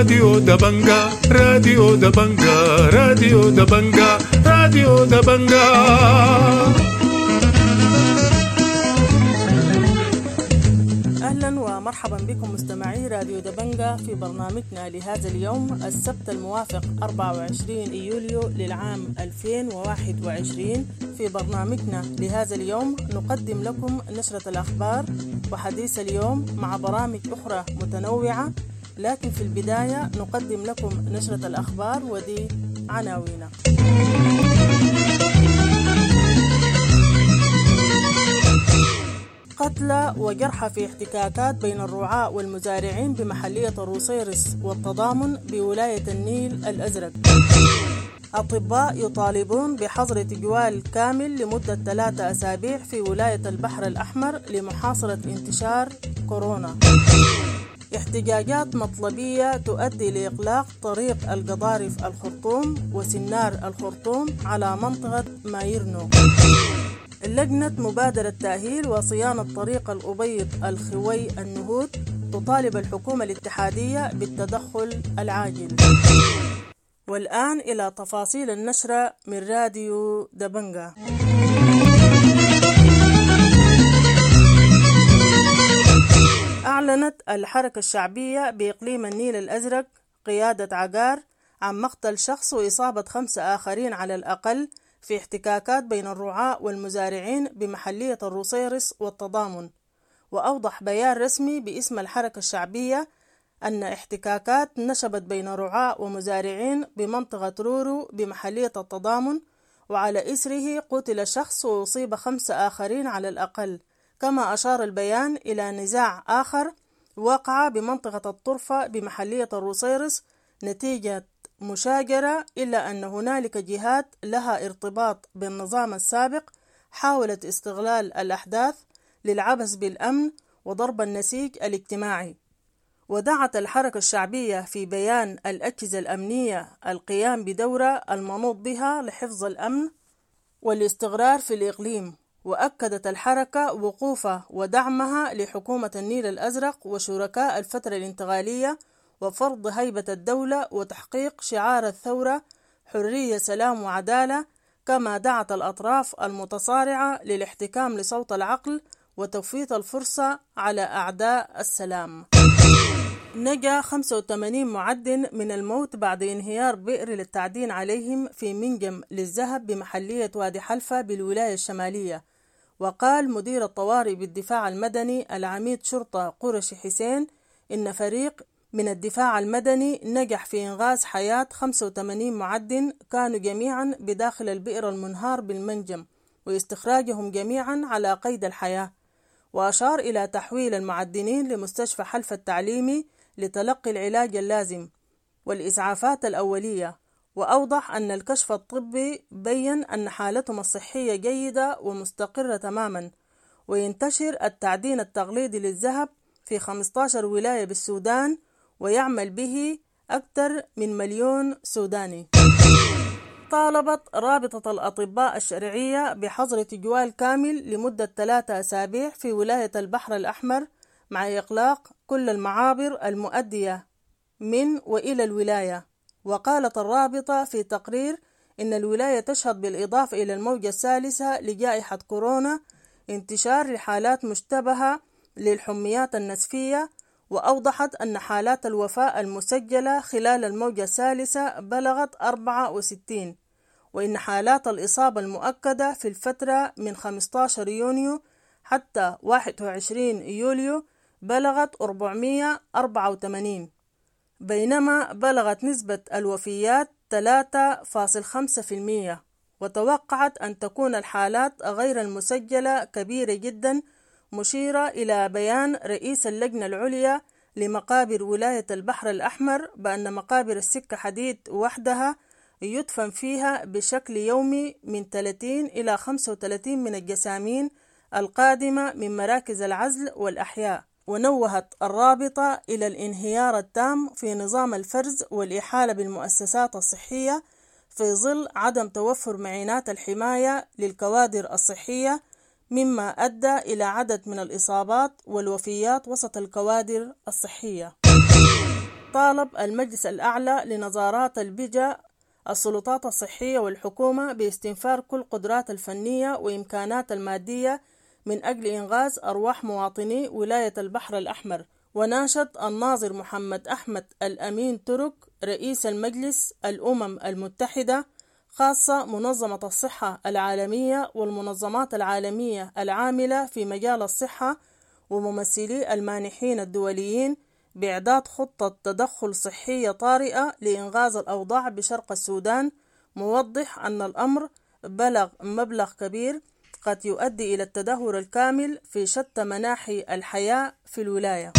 راديو دبنجا راديو دبنجا راديو دبنجا راديو دبنجا. أهلا ومرحبا بكم مستمعي راديو دبنجا في برنامجنا لهذا اليوم السبت الموافق 24 يوليو للعام 2021. في برنامجنا لهذا اليوم نقدم لكم نشرة الأخبار وحديث اليوم مع برامج أخرى متنوعة، لكن في البداية نقدم لكم نشرة الأخبار ودي عناوينها. قتلى وجرحى في احتكاكات بين الرعاة والمزارعين بمحلية الروسيرس والتضامن بولاية النيل الأزرق. أطباء يطالبون بحظر تجوال كامل لمدة 3 أسابيع في ولاية البحر الأحمر لمحاصرة انتشار كورونا. احتجاجات مطلبية تؤدي لإغلاق طريق القضارف الخرطوم وسنار الخرطوم على منطقة مايرنو. لجنة مبادرة تأهيل وصيانة طريق الأبيض الخوي النهود تطالب الحكومة الاتحادية بالتدخل العاجل. والآن إلى تفاصيل النشرة من راديو دبنجا. أعلنت الحركة الشعبية بإقليم النيل الأزرق قيادة عقار عن مقتل شخص وإصابة 5 آخرين على الأقل في احتكاكات بين الرعاة والمزارعين بمحلية الروسيرس والتضامن. وأوضح بيان رسمي باسم الحركة الشعبية أن احتكاكات نشبت بين رعاة ومزارعين بمنطقة رورو بمحلية التضامن، وعلى إثره قتل شخص وأصيب 5 آخرين على الأقل. كما أشار البيان إلى نزاع آخر وقع بمنطقة الطرفة بمحلية الروسيرس نتيجة مشاجرة، إلا أن هنالك جهات لها ارتباط بالنظام السابق حاولت استغلال الأحداث للعبث بالأمن وضرب النسيج الاجتماعي. ودعت الحركة الشعبية في بيان الأجهزة الأمنية القيام بدورة المنوط بها لحفظ الأمن والاستقرار في الإقليم. وأكدت الحركة وقوفها ودعمها لحكومة النيل الأزرق وشركاء الفترة الانتقالية وفرض هيبة الدولة وتحقيق شعار الثورة حرية سلام وعدالة. كما دعت الأطراف المتصارعة للاحتكام لصوت العقل وتفويت الفرصة على أعداء السلام. نجا 85 معدن من الموت بعد انهيار بئر للتعدين عليهم في منجم للذهب بمحلية وادي حلفة بالولاية الشمالية. وقال مدير الطوارئ بالدفاع المدني العميد شرطة قرشي حسين إن فريق من الدفاع المدني نجح في إنقاذ حياة 85 معدن كانوا جميعا بداخل البئر المنهار بالمنجم واستخراجهم جميعا على قيد الحياة. وأشار إلى تحويل المعدنين لمستشفى حلفة التعليمي لتلقي العلاج اللازم والإسعافات الأولية. وأوضح أن الكشف الطبي بيّن أن حالتهم الصحية جيدة ومستقرة تماما. وينتشر التعدين التقليدي للذهب في 15 ولاية بالسودان ويعمل به أكثر من 1,000,000 سوداني. طالبت رابطة الأطباء الشرعية بحظر تجوال كامل لمدة 3 أسابيع في ولاية البحر الأحمر مع إغلاق كل المعابر المؤدية من وإلى الولاية. وقالت الرابطة في تقرير إن الولاية تشهد بالإضافة إلى الموجة الثالثة لجائحة كورونا انتشار لحالات مشتبهة للحميات النسفية. وأوضحت أن حالات الوفاة المسجلة خلال الموجة الثالثة بلغت 64، وإن حالات الإصابة المؤكدة في الفترة من 15 يونيو حتى 21 يوليو بلغت 484، بينما بلغت نسبة الوفيات 3.5%. وتوقعت أن تكون الحالات غير المسجلة كبيرة جدا، مشيرة إلى بيان رئيس اللجنة العليا لمقابر ولاية البحر الأحمر بأن مقابر السكة حديد وحدها يدفن فيها بشكل يومي من 30 إلى 35 من الجسامين القادمة من مراكز العزل والأحياء. ونوهت الرابطة إلى الانهيار التام في نظام الفرز والإحالة بالمؤسسات الصحية في ظل عدم توفر معينات الحماية للكوادر الصحية، مما أدى إلى عدد من الإصابات والوفيات وسط الكوادر الصحية. طالب المجلس الأعلى لنظارات البيئة السلطات الصحية والحكومة باستنفار كل قدرات الفنية وإمكانات المادية من أجل إنقاذ أرواح مواطني ولاية البحر الأحمر. وناشد الناظر محمد أحمد الأمين ترك رئيس المجلس الأمم المتحدة خاصة منظمة الصحة العالمية والمنظمات العالمية العاملة في مجال الصحة وممثلي المانحين الدوليين بإعداد خطة تدخل صحية طارئة لإنقاذ الأوضاع بشرق السودان، موضح أن الأمر بلغ مبلغ كبير قد يؤدي إلى التدهور الكامل في شتى مناحي الحياة في الولاية.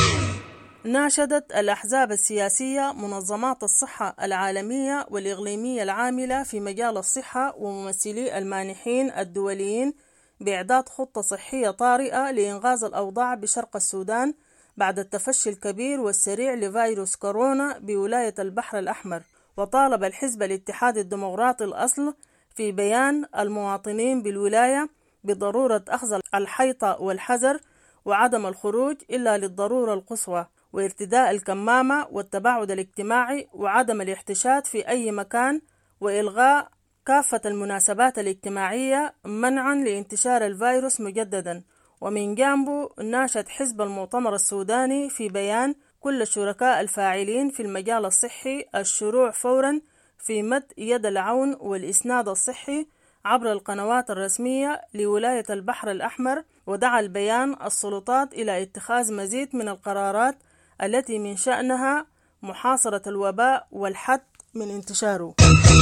ناشدت الأحزاب السياسية منظمات الصحة العالمية والإقليمية العاملة في مجال الصحة وممثلي المانحين الدوليين بإعداد خطة صحية طارئة لإنقاذ الأوضاع بشرق السودان بعد التفشي الكبير والسريع لفيروس كورونا بولاية البحر الأحمر. وطالب الحزب الاتحاد الديمقراطي الأصل في بيان المواطنين بالولاية بضرورة أخذ الحيطة والحذر وعدم الخروج إلا للضرورة القصوى، وارتداء الكمامة والتباعد الاجتماعي وعدم الاحتشاد في أي مكان، وإلغاء كافة المناسبات الاجتماعية منعا لانتشار الفيروس مجددا. ومن جانبه ناشد حزب المؤتمر السوداني في بيان كل الشركاء الفاعلين في المجال الصحي الشروع فورا في مد يد العون والإسناد الصحي عبر القنوات الرسمية لولاية البحر الأحمر. ودعا البيان السلطات إلى اتخاذ مزيد من القرارات التي من شأنها محاصرة الوباء والحد من انتشاره.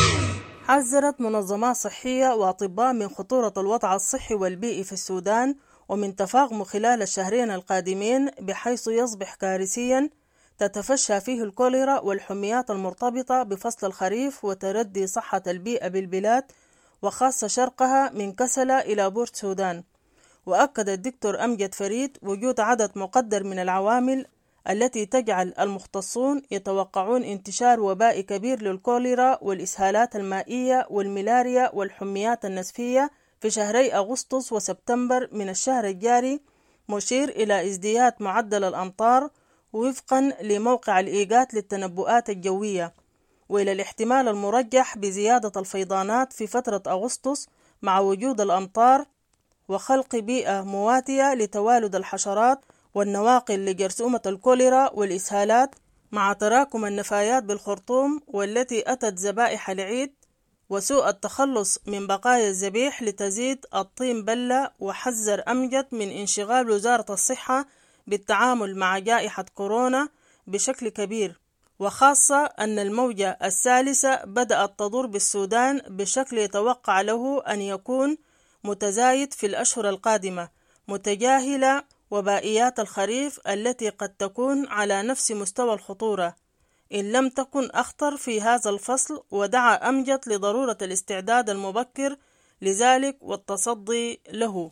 حذرت منظمات صحية وأطباء من خطورة الوضع الصحي والبيئي في السودان ومن تفاقمه خلال الشهرين القادمين بحيث يصبح كارثيا تتفشى فيه الكوليرا والحميات المرتبطة بفصل الخريف وتردي صحة البيئة بالبلاد وخاصة شرقها من كسلة إلى بورت سودان. وأكد الدكتور أمجد فريد وجود عدد مقدر من العوامل التي تجعل المختصون يتوقعون انتشار وباء كبير للكوليرا والإسهالات المائية والملاريا والحميات النسفية في شهري أغسطس وسبتمبر من الشهر الجاري، مشير إلى ازدياد معدل الأمطار وفقا لموقع الإيجات للتنبؤات الجوية، وإلى الاحتمال المرجح بزيادة الفيضانات في فترة أغسطس مع وجود الأمطار وخلق بيئة مواتية لتوالد الحشرات والنواقل لجرثومة الكوليرا والإسهالات مع تراكم النفايات بالخرطوم والتي أتت ذبائح العيد وسوء التخلص من بقايا الذبيح لتزيد الطين بلة. وحذر أمجد من انشغال وزارة الصحة بالتعامل مع جائحة كورونا بشكل كبير، وخاصة أن الموجة الثالثة بدأت تضر بالسودان بشكل يتوقع له أن يكون متزايد في الأشهر القادمة، متجاهلة وبائيات الخريف التي قد تكون على نفس مستوى الخطورة إن لم تكن أخطر في هذا الفصل. ودعا أمجد لضرورة الاستعداد المبكر لذلك والتصدي له.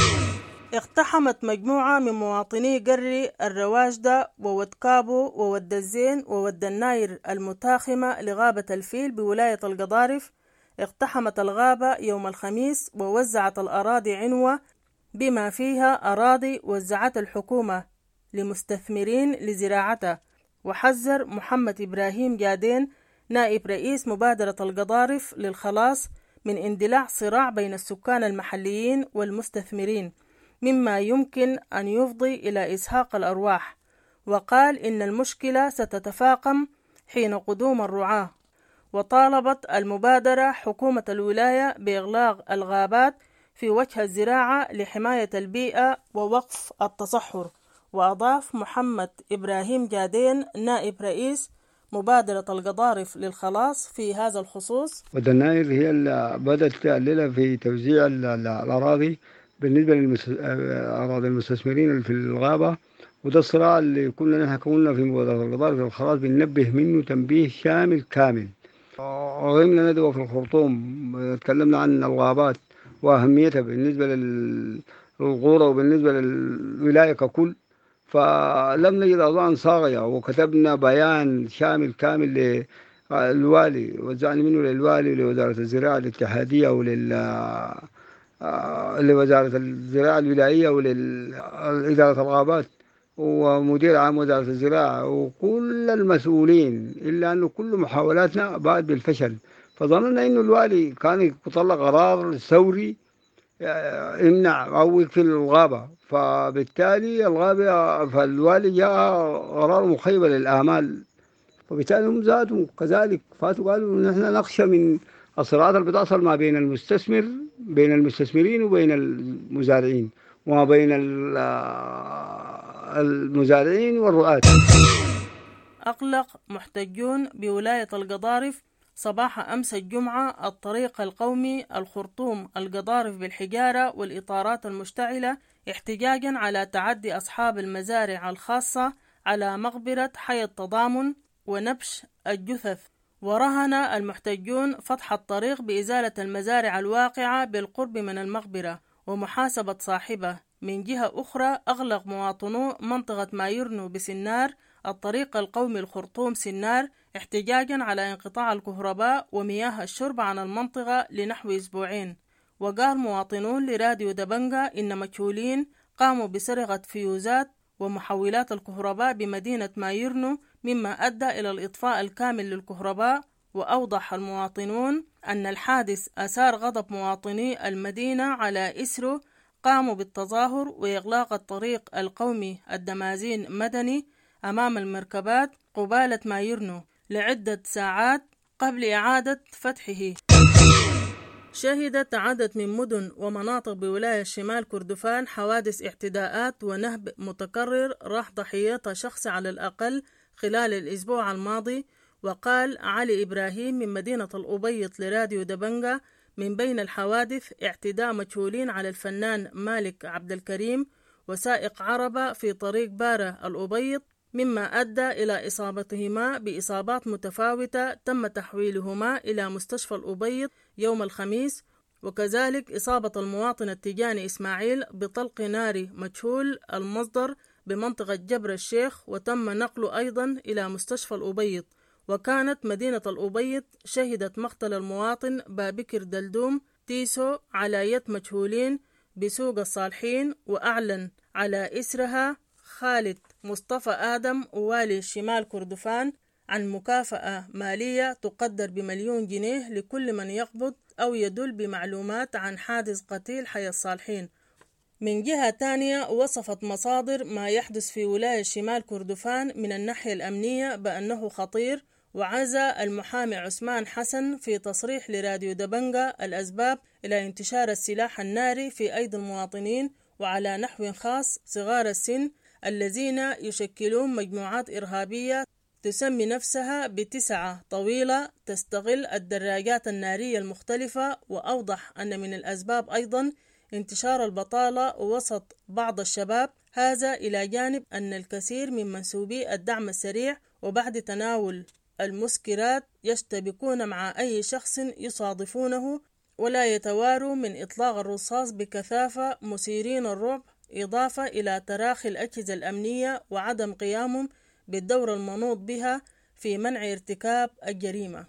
اقتحمت مجموعة من مواطني قري الرواجدة وود كابو وود الزين وود الناير المتاخمة لغابة الفيل بولاية القضارف. اقتحمت الغابة يوم الخميس ووزعت الأراضي عنوة بما فيها أراضي وزعت الحكومة لمستثمرين لزراعتها. وحذر محمد إبراهيم جادين نائب رئيس مبادرة القضارف للخلاص من اندلاع صراع بين السكان المحليين والمستثمرين مما يمكن أن يفضي إلى إزهاق الأرواح، وقال إن المشكلة ستتفاقم حين قدوم الرعاة. وطالبت المبادرة حكومة الولاية بإغلاق الغابات في وجه الزراعة لحماية البيئة ووقف التصحر. وأضاف محمد إبراهيم جادين نائب رئيس مبادرة القضارف للخلاص في هذا الخصوص: ودناير هي اللي بدأت تقللها في توزيع الأراضي بالنسبة لأراضي المستثمرين اللي في الغابة، وده الصراع اللي كنا في مبادرة القضارف للخلاص بننبه منه تنبيه شامل كامل. وغيمنا ندوة في الخرطوم تكلمنا عن الغابات وأهميتها بالنسبة للقرى وبالنسبة للولاية ككل، فلم نجد أوضاع صاغية وكتبنا بيان شامل كامل للوالي، وزعنا منه للوالي ولوزارة الزراعة الاتحادية لوزارة الزراعة الولاية ولإدارة الغابات، ومدير عام وزارة الزراعة وكل المسؤولين، إلا أنه كل محاولاتنا باءت بالفشل. فظننا أنه الوالي كان يطلق قرار ثوري يمنع أو يقفل الغابة، فبالتالي فالوالي جاء قرار مخيب للآمال، وبالتالي هم زادوا كذلك فاتوا قالوا نحن نخشى من الصراعات اللي بتحصل ما بين بين المستثمرين وبين المزارعين، وما بين المزارعين والرعاة. أغلق محتجون بولاية القضارف صباح أمس الجمعة الطريق القومي الخرطوم القضارف بالحجارة والإطارات المشتعلة احتجاجا على تعدي أصحاب المزارع الخاصة على مقبرة حي التضامن ونبش الجثث. ورهن المحتجون فتح الطريق بإزالة المزارع الواقعة بالقرب من المقبرة ومحاسبة صاحبه. من جهة أخرى أغلق مواطنو منطقة مايرنو بسنار الطريق القومي الخرطوم سنار احتجاجا على انقطاع الكهرباء ومياه الشرب عن المنطقة لنحو أسبوعين. وقال مواطنون لراديو دبنجا إن مجهولين قاموا بسرقة فيوزات ومحولات الكهرباء بمدينة مايرنو مما أدى إلى الإطفاء الكامل للكهرباء. وأوضح المواطنون أن الحادث أثار غضب مواطني المدينة على إثره قاموا بالتظاهر وإغلاق الطريق القومي الدمازين مدني أمام المركبات قبالة مايرنو لعدة ساعات قبل إعادة فتحه. شهدت عدد من مدن ومناطق بولاية شمال كردفان حوادث اعتداءات ونهب متكرر راح ضحيتها شخص على الأقل خلال الأسبوع الماضي. وقال علي إبراهيم من مدينة الأبيض لراديو دبنجا من بين الحوادث اعتداء مجهولين على الفنان مالك عبد الكريم وسائق عربة في طريق بارة الأبيض مما أدى إلى إصابتهما بإصابات متفاوتة تم تحويلهما إلى مستشفى الأبيض يوم الخميس. وكذلك إصابة المواطن التجاني إسماعيل بطلق ناري مجهول المصدر بمنطقة جبر الشيخ وتم نقله أيضا إلى مستشفى الأبيض. وكانت مدينة الأبيض شهدت مقتل المواطن بابكر دلدوم تيسو على يد مجهولين بسوق الصالحين. وأعلن على إسرها خالد مصطفى آدم والي شمال كردفان عن مكافأة مالية تقدر ب1,000,000 جنيه لكل من يقبض أو يدل بمعلومات عن حادث قتيل حي الصالحين. من جهة تانية وصفت مصادر ما يحدث في ولاية شمال كردفان من الناحية الأمنية بأنه خطير. وعزى المحامي عثمان حسن في تصريح لراديو دبنجا الأسباب إلى انتشار السلاح الناري في أيدي المواطنين وعلى نحو خاص صغار السن الذين يشكلون مجموعات إرهابية تسمي نفسها بتسعة طويلة تستغل الدراجات النارية المختلفة. وأوضح أن من الأسباب أيضا انتشار البطالة وسط بعض الشباب، هذا إلى جانب أن الكثير من منسوبي الدعم السريع وبعد تناول المسكرات يشتبكون مع أي شخص يصادفونه ولا يتواروا من إطلاق الرصاص بكثافة مثيرين الرعب، إضافة إلى تراخي الأجهزة الأمنية وعدم قيامهم بالدور المنوط بها في منع ارتكاب الجريمة.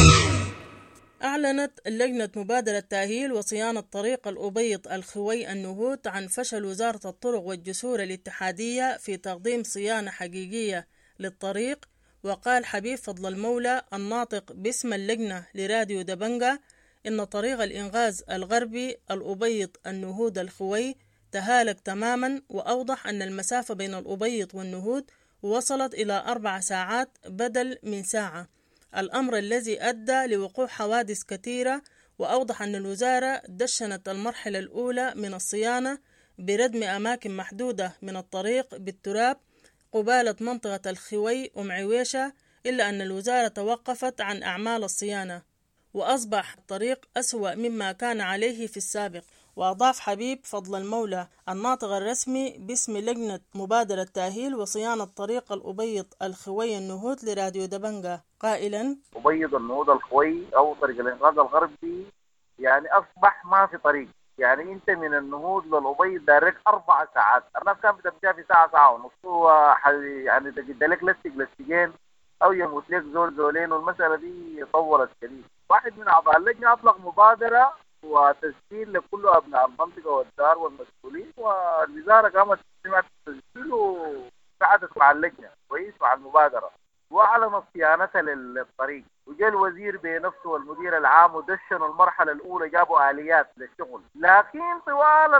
أعلنت لجنة مبادرة تأهيل وصيانة طريق الأبيض الخوي النهوت عن فشل وزارة الطرق والجسور الاتحادية في تقديم صيانة حقيقية للطريق. وقال حبيب فضل المولى الناطق باسم اللجنة لراديو دبنجا إن طريق الإنغاز الغربي الأبيض النهود الخوي تهالك تماما. وأوضح أن المسافة بين الأبيض والنهود وصلت إلى 4 ساعات بدل من ساعة، الأمر الذي أدى لوقوع حوادث كثيرة. وأوضح أن الوزارة دشنت المرحلة الأولى من الصيانة بردم أماكن محدودة من الطريق بالتراب قبالة منطقة الخوي ومعويشة، إلا أن الوزارة توقفت عن أعمال الصيانة وأصبح الطريق أسوأ مما كان عليه في السابق. وأضاف حبيب فضل المولى الناطق الرسمي باسم لجنة مبادرة تأهيل وصيانة طريق الأبيض الخوي النهود لراديو دبنجا قائلا: أبيض النهود الخوي أو طريق الإنقاذ الغربي يعني أصبح ما في طريق، يعني أنت من النهود للأبيض دارك 4 ساعات، الناس كانت بتمشيها في ساعة ونص، يعني تجد لك لستين أو يموت لك زولين، والمسألة دي طولت كثير. واحد من أعضاء اللجنة أطلق مبادرة وتسجيل لكل أبناء المنطقة والدار والمسؤولين، والوزارة قامت بتسجيل قعدت مع اللجنة كويس مع المبادرة وأعلنت صيانتها للطريق، وجاء الوزير بنفسه والمدير العام ودشنوا المرحلة الأولى، جابوا آليات للشغل، لكن طوال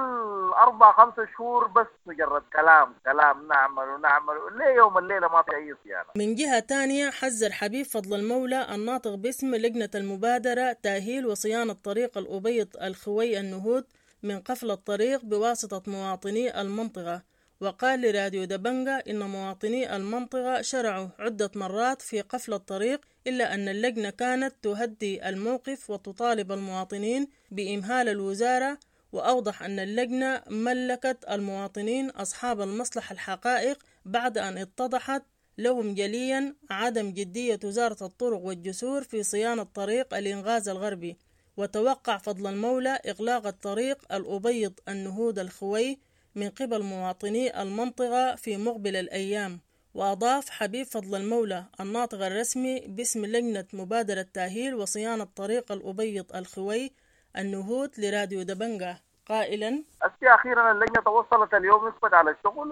4-5 شهور بس مجرد كلام نعمل ليه يوم الليلة ما في أي صيانة. من جهة تانية حذر حبيب فضل المولى الناطق باسم لجنة المبادرة تأهيل وصيانة طريق الأبيض الخوي النهود من قفل الطريق بواسطة مواطني المنطقة، وقال لراديو دبنجة إن مواطني المنطقة شرعوا عدة مرات في قفل الطريق، إلا أن اللجنة كانت تهدي الموقف وتطالب المواطنين بإمهال الوزارة، وأوضح أن اللجنة ملكت المواطنين أصحاب المصلحة الحقائق بعد أن اتضحت لهم جليا عدم جدية وزارة الطرق والجسور في صيانة طريق الإنغاز الغربي. وتوقع فضل المولى إغلاق الطريق الأبيض النهود الخوي من قبل مواطني المنطقة في مقبل الأيام. وأضاف حبيب فضل المولى الناطق الرسمي باسم لجنة مبادرة تأهيل وصيانة طريق الأبيض الخوي النهود لراديو دبنجة قائلا: أخيرا اللجنة توصلت اليوم نثبت على الشغل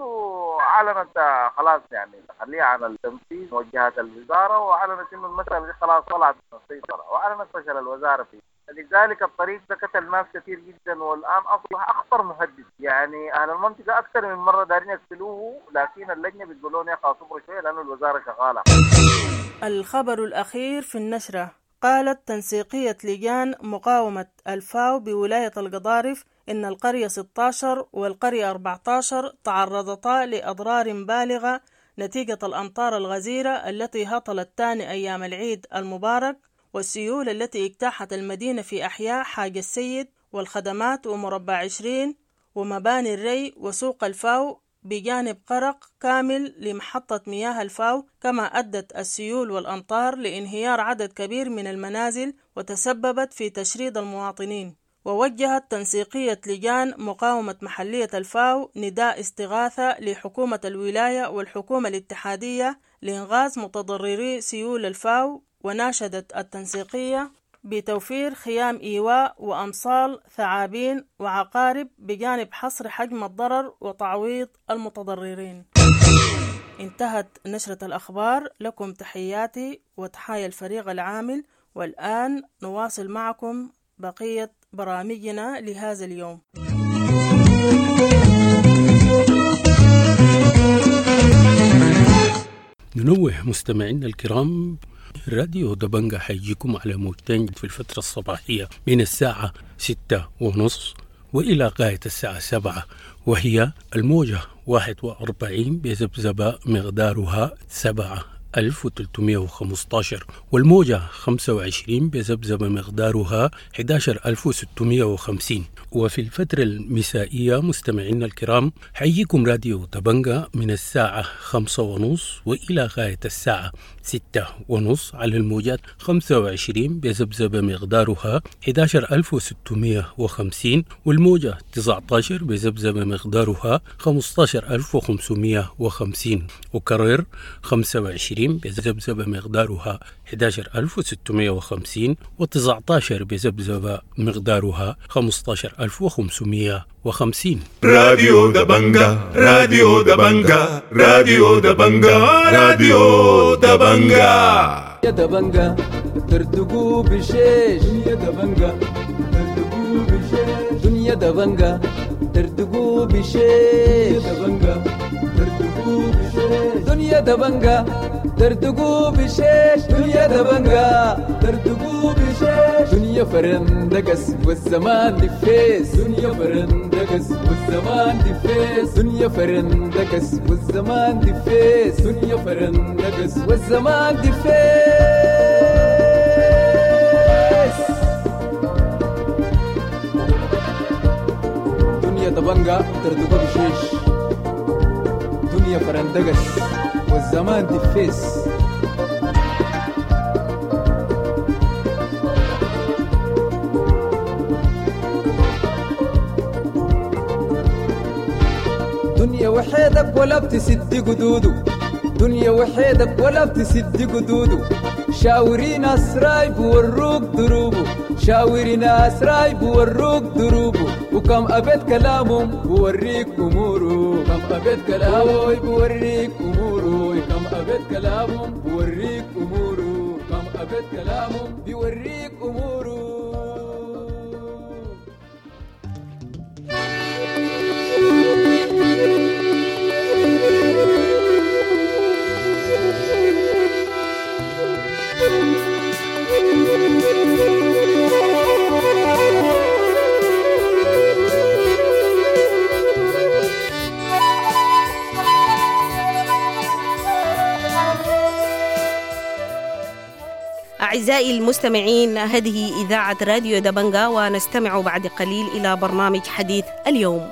وأعلنت خلاص يعني تخليها عن التنفيذ وجهات الوزارة، وأعلنت إنه المسألة دي خلاص طلعت من السيطرة، وأعلنت فشل الوزارة فيه. لذلك الطريق ده قتل ناس كثير جدا، والآن أصبح أخطر مهدد. يعني أهل المنطقة أكثر من مرة دارين يقتلوه، لكن اللجنة بتقولون يا أخي صبروا شوية لأنه الوزارة شغالة. الخبر الأخير في النشرة: قالت تنسيقية لجان مقاومة الفاو بولاية القضارف إن القرية 16 والقرية 14 تعرضتا لأضرار بالغة نتيجة الأمطار الغزيرة التي هطلت ثاني أيام العيد المبارك، والسيول التي اجتاحت المدينة في أحياء حاج السيد والخدمات ومربع 20 ومباني الري وسوق الفاو، بجانب قرق كامل لمحطة مياه الفاو. كما أدت السيول والأمطار لانهيار عدد كبير من المنازل وتسببت في تشريد المواطنين. ووجهت تنسيقية لجان مقاومة محلية الفاو نداء استغاثة لحكومة الولاية والحكومة الاتحادية لإنغاذ متضرري سيول الفاو، وناشدت التنسيقية بتوفير خيام إيواء وأمصال ثعابين وعقارب بجانب حصر حجم الضرر وتعويض المتضررين. انتهت نشرة الأخبار. لكم تحياتي وتحايا الفريق العامل، والآن نواصل معكم بقية برامجنا لهذا اليوم. ننوه مستمعينا الكرام، راديو دبنجة حيجيكم على موجتين في الفترة الصباحية من الساعة 6:30 وإلى غاية الساعة 7، وهي الموجة 41 بذبذبة مقدارها 7315، والموجة 25 بذبذبة مقدارها 11650. وفي الفترة المسائية مستمعينا الكرام حييكم راديو دبنجة من الساعة 5:30 وإلى غاية الساعة 6:30 على الموجات 25 بذبذبة مقدارها 11650، والموجة 19 بذبذبة مقدارها 15550، وكرر 25 بذبذبة مقدارها 11650 و19 بذبذبة مقدارها 15550. راديو دبنجة راديو دبنجة راديو دبنجة راديو دبنجة يا دبنجة ترتقوا بشيش، يا دبنجة ترتقوا بشيش، دنيا دبنجة ترتقوا بشيش، يا دبنجة ترتقوا بشيش، دنيا دبنجة ترتقوا بشيش، دنيا دبنجة ترتقوا بشيش، دنيا فرندقس والزمان دفيس، دنيا فرندقس والزمان دفيس، دنيا فرندقس والزمان دفيس، دنيا فرندقس والزمان دفيس، دنيا دبنجة ترتقوا بشيش، دنيا فرندقس والزمان دفيس. دنيا وحيدك ولا بتسد قدوده، دنيا وحيدك ولا بتسد قدوده، شاوري ناس راي بوروك دروبه، شاوري ناس راي بوروك دروبه، وكم أبد كلامهم بوريك أموره، كم أبد كلامهم بوريك أموره. كلامهم بيوريك أموره. أعزائي المستمعين، هذه إذاعة راديو دبنجا، ونستمع بعد قليل إلى برنامج حديث اليوم.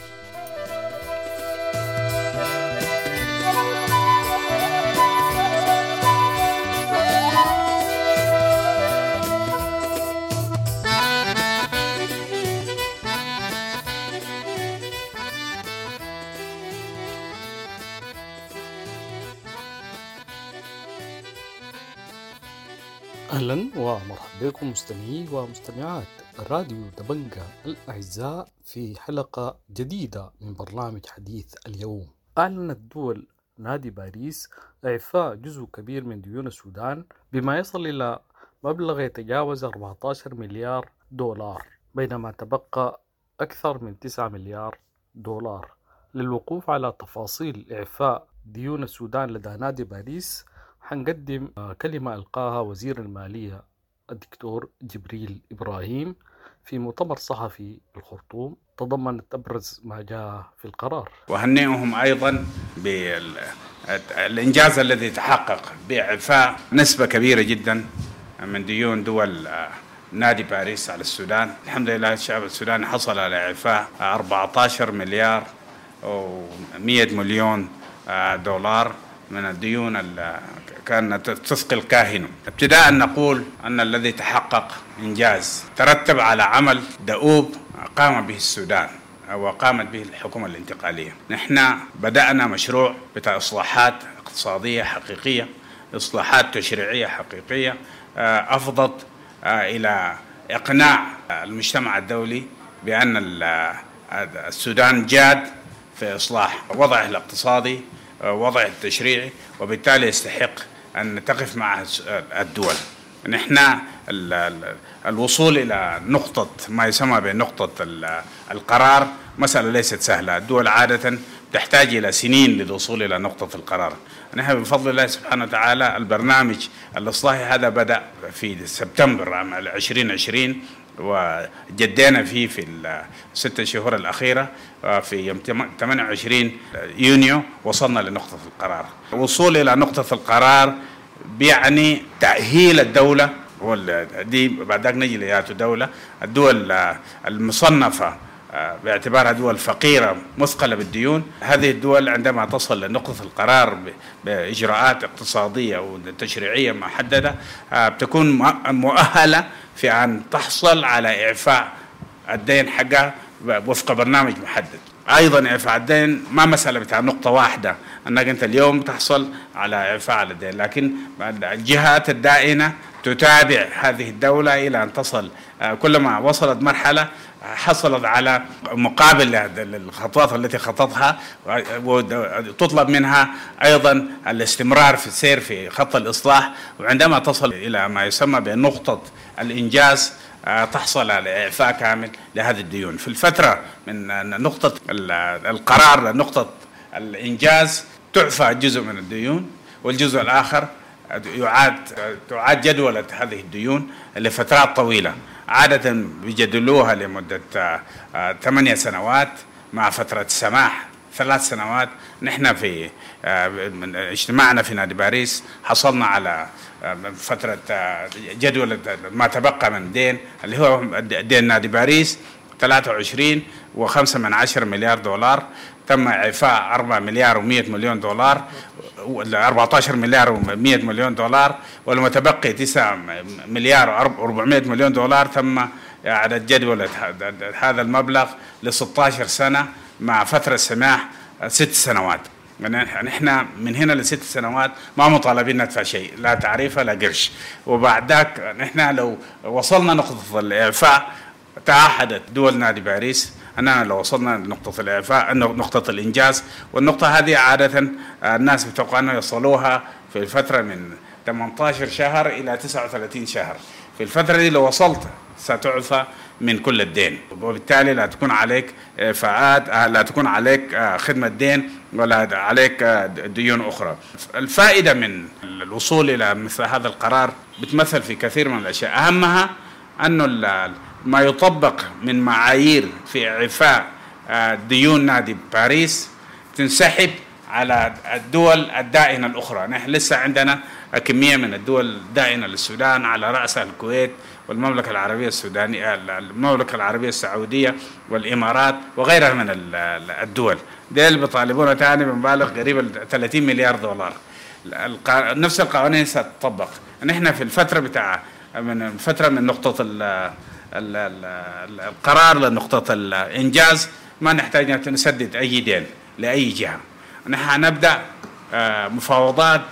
أهلا ومرحبا بكم مستمعي ومستمعات راديو دبنجا الأعزاء في حلقة جديدة من برنامج حديث اليوم. أعلنت دول نادي باريس إعفاء جزء كبير من ديون السودان بما يصل إلى مبلغ يتجاوز 14 مليار دولار، بينما تبقى أكثر من 9 مليار دولار. للوقوف على تفاصيل إعفاء ديون السودان لدى نادي باريس حنقدم كلمة ألقاها وزير المالية الدكتور جبريل إبراهيم في مؤتمر صحفي بالخرطوم تضمنت أبرز ما جاء في القرار. وهنئهم أيضا بالإنجاز الذي تحقق بإعفاء نسبة كبيرة جدا من ديون دول نادي باريس على السودان. الحمد لله الشعب السوداني حصل على إعفاء 14 مليار و100 مليون دولار من الديون كانت تثقل كاهنه. ابتداء نقول أن الذي تحقق إنجاز ترتب على عمل دؤوب قام به السودان وقامت به الحكومة الانتقالية. نحن بدأنا مشروع بتاع إصلاحات اقتصادية حقيقية، إصلاحات تشريعية حقيقية أفضت إلى إقناع المجتمع الدولي بأن السودان جاد في إصلاح وضعه الاقتصادي وضعه التشريعي، وبالتالي يستحق أن تقف مع الدول. نحن الوصول إلى نقطة ما يسمى بنقطة القرار مسألة ليست سهلة. الدول عادة تحتاج إلى سنين للوصول إلى نقطة القرار. نحن بفضل الله سبحانه وتعالى البرنامج الإصلاحي هذا بدأ في سبتمبر عام 2020 وجدينا فيه في الستة شهور الأخيرة. في يوم 28 يونيو وصلنا لنقطة القرار. الوصول إلى نقطة القرار بيعني تأهيل الدولة، دي بعد ذلك نجي ليات دولة الدول المصنفة باعتبارها دول فقيرة مثقلة بالديون. هذه الدول عندما تصل لنقطة القرار بإجراءات اقتصادية وتشريعية محددة بتكون مؤهلة في أن تحصل على إعفاء الدين حقها وفق برنامج محدد. أيضا إعفاء الدين ما مسألة بتاع نقطة واحدة أنك أنت اليوم تحصل على إعفاء على الدين، لكن الجهات الدائنة تتابع هذه الدولة إلى أن تصل، كلما وصلت مرحلة حصلت على مقابل الخطوات التي خطتها، وتطلب منها أيضا الاستمرار في السير في خط الإصلاح، وعندما تصل إلى ما يسمى بنقطة الإنجاز تحصل على إعفاء كامل لهذه الديون. في الفترة من نقطة القرار لنقطة الإنجاز تعفى جزء من الديون، والجزء الآخر تعاد جدولة هذه الديون لفترات طويلة، عادة بيجدلوها لمدة 8 سنوات مع فترة سماح 3 سنوات. نحن في اجتماعنا في نادي باريس حصلنا على فترة جدولة ما تبقى من دين اللي هو دين نادي باريس 23.5 مليار دولار، تم إعفاء 4 مليار و100 مليون دولار، 14 مليار و100 مليون دولار، والمتبقي 9 مليار و400 مليون دولار تم إعادة جدولة هذا المبلغ ل16 سنة مع فترة سماح 6 سنوات. نحن من هنا ل6 سنوات ما مطالبين ندفع شيء، لا تعريفة لا قرش. وبعد ذاك نحن لو وصلنا نقطة الإعفاء تعهدت دول نادي باريس أننا لو وصلنا لنقطة الإعفاء نقطة الإنجاز، والنقطة هذه عادة الناس بتوقع أنه يصلوها في الفترة من 18 شهر إلى 39 شهر. في الفترة دي لو وصلت ستعفى من كل الدين، وبالتالي لا تكون عليك إعفاءات، لا تكون عليك خدمة دين ولا عليك ديون أخرى. الفائدة من الوصول إلى مثل هذا القرار بتمثل في كثير من الأشياء، أهمها أنه ما يطبق من معايير في إعفاء ديون نادي باريس تنسحب على الدول الدائنة الأخرى. نحن لسه عندنا كمية من الدول الدائنة للسودان على رأسها الكويت والمملكة العربية السودانية، المملكة العربية السعودية والإمارات وغيرها من الدول. ديل بيطالبون تاني بمبالغ قريبة 30 مليار دولار. نفس القوانين ستطبق. نحن في الفترة من نقطة القرار لنقطة الإنجاز ما نحتاج أن نسدد أي دين لأي جهة. نحن نبدأ مفاوضات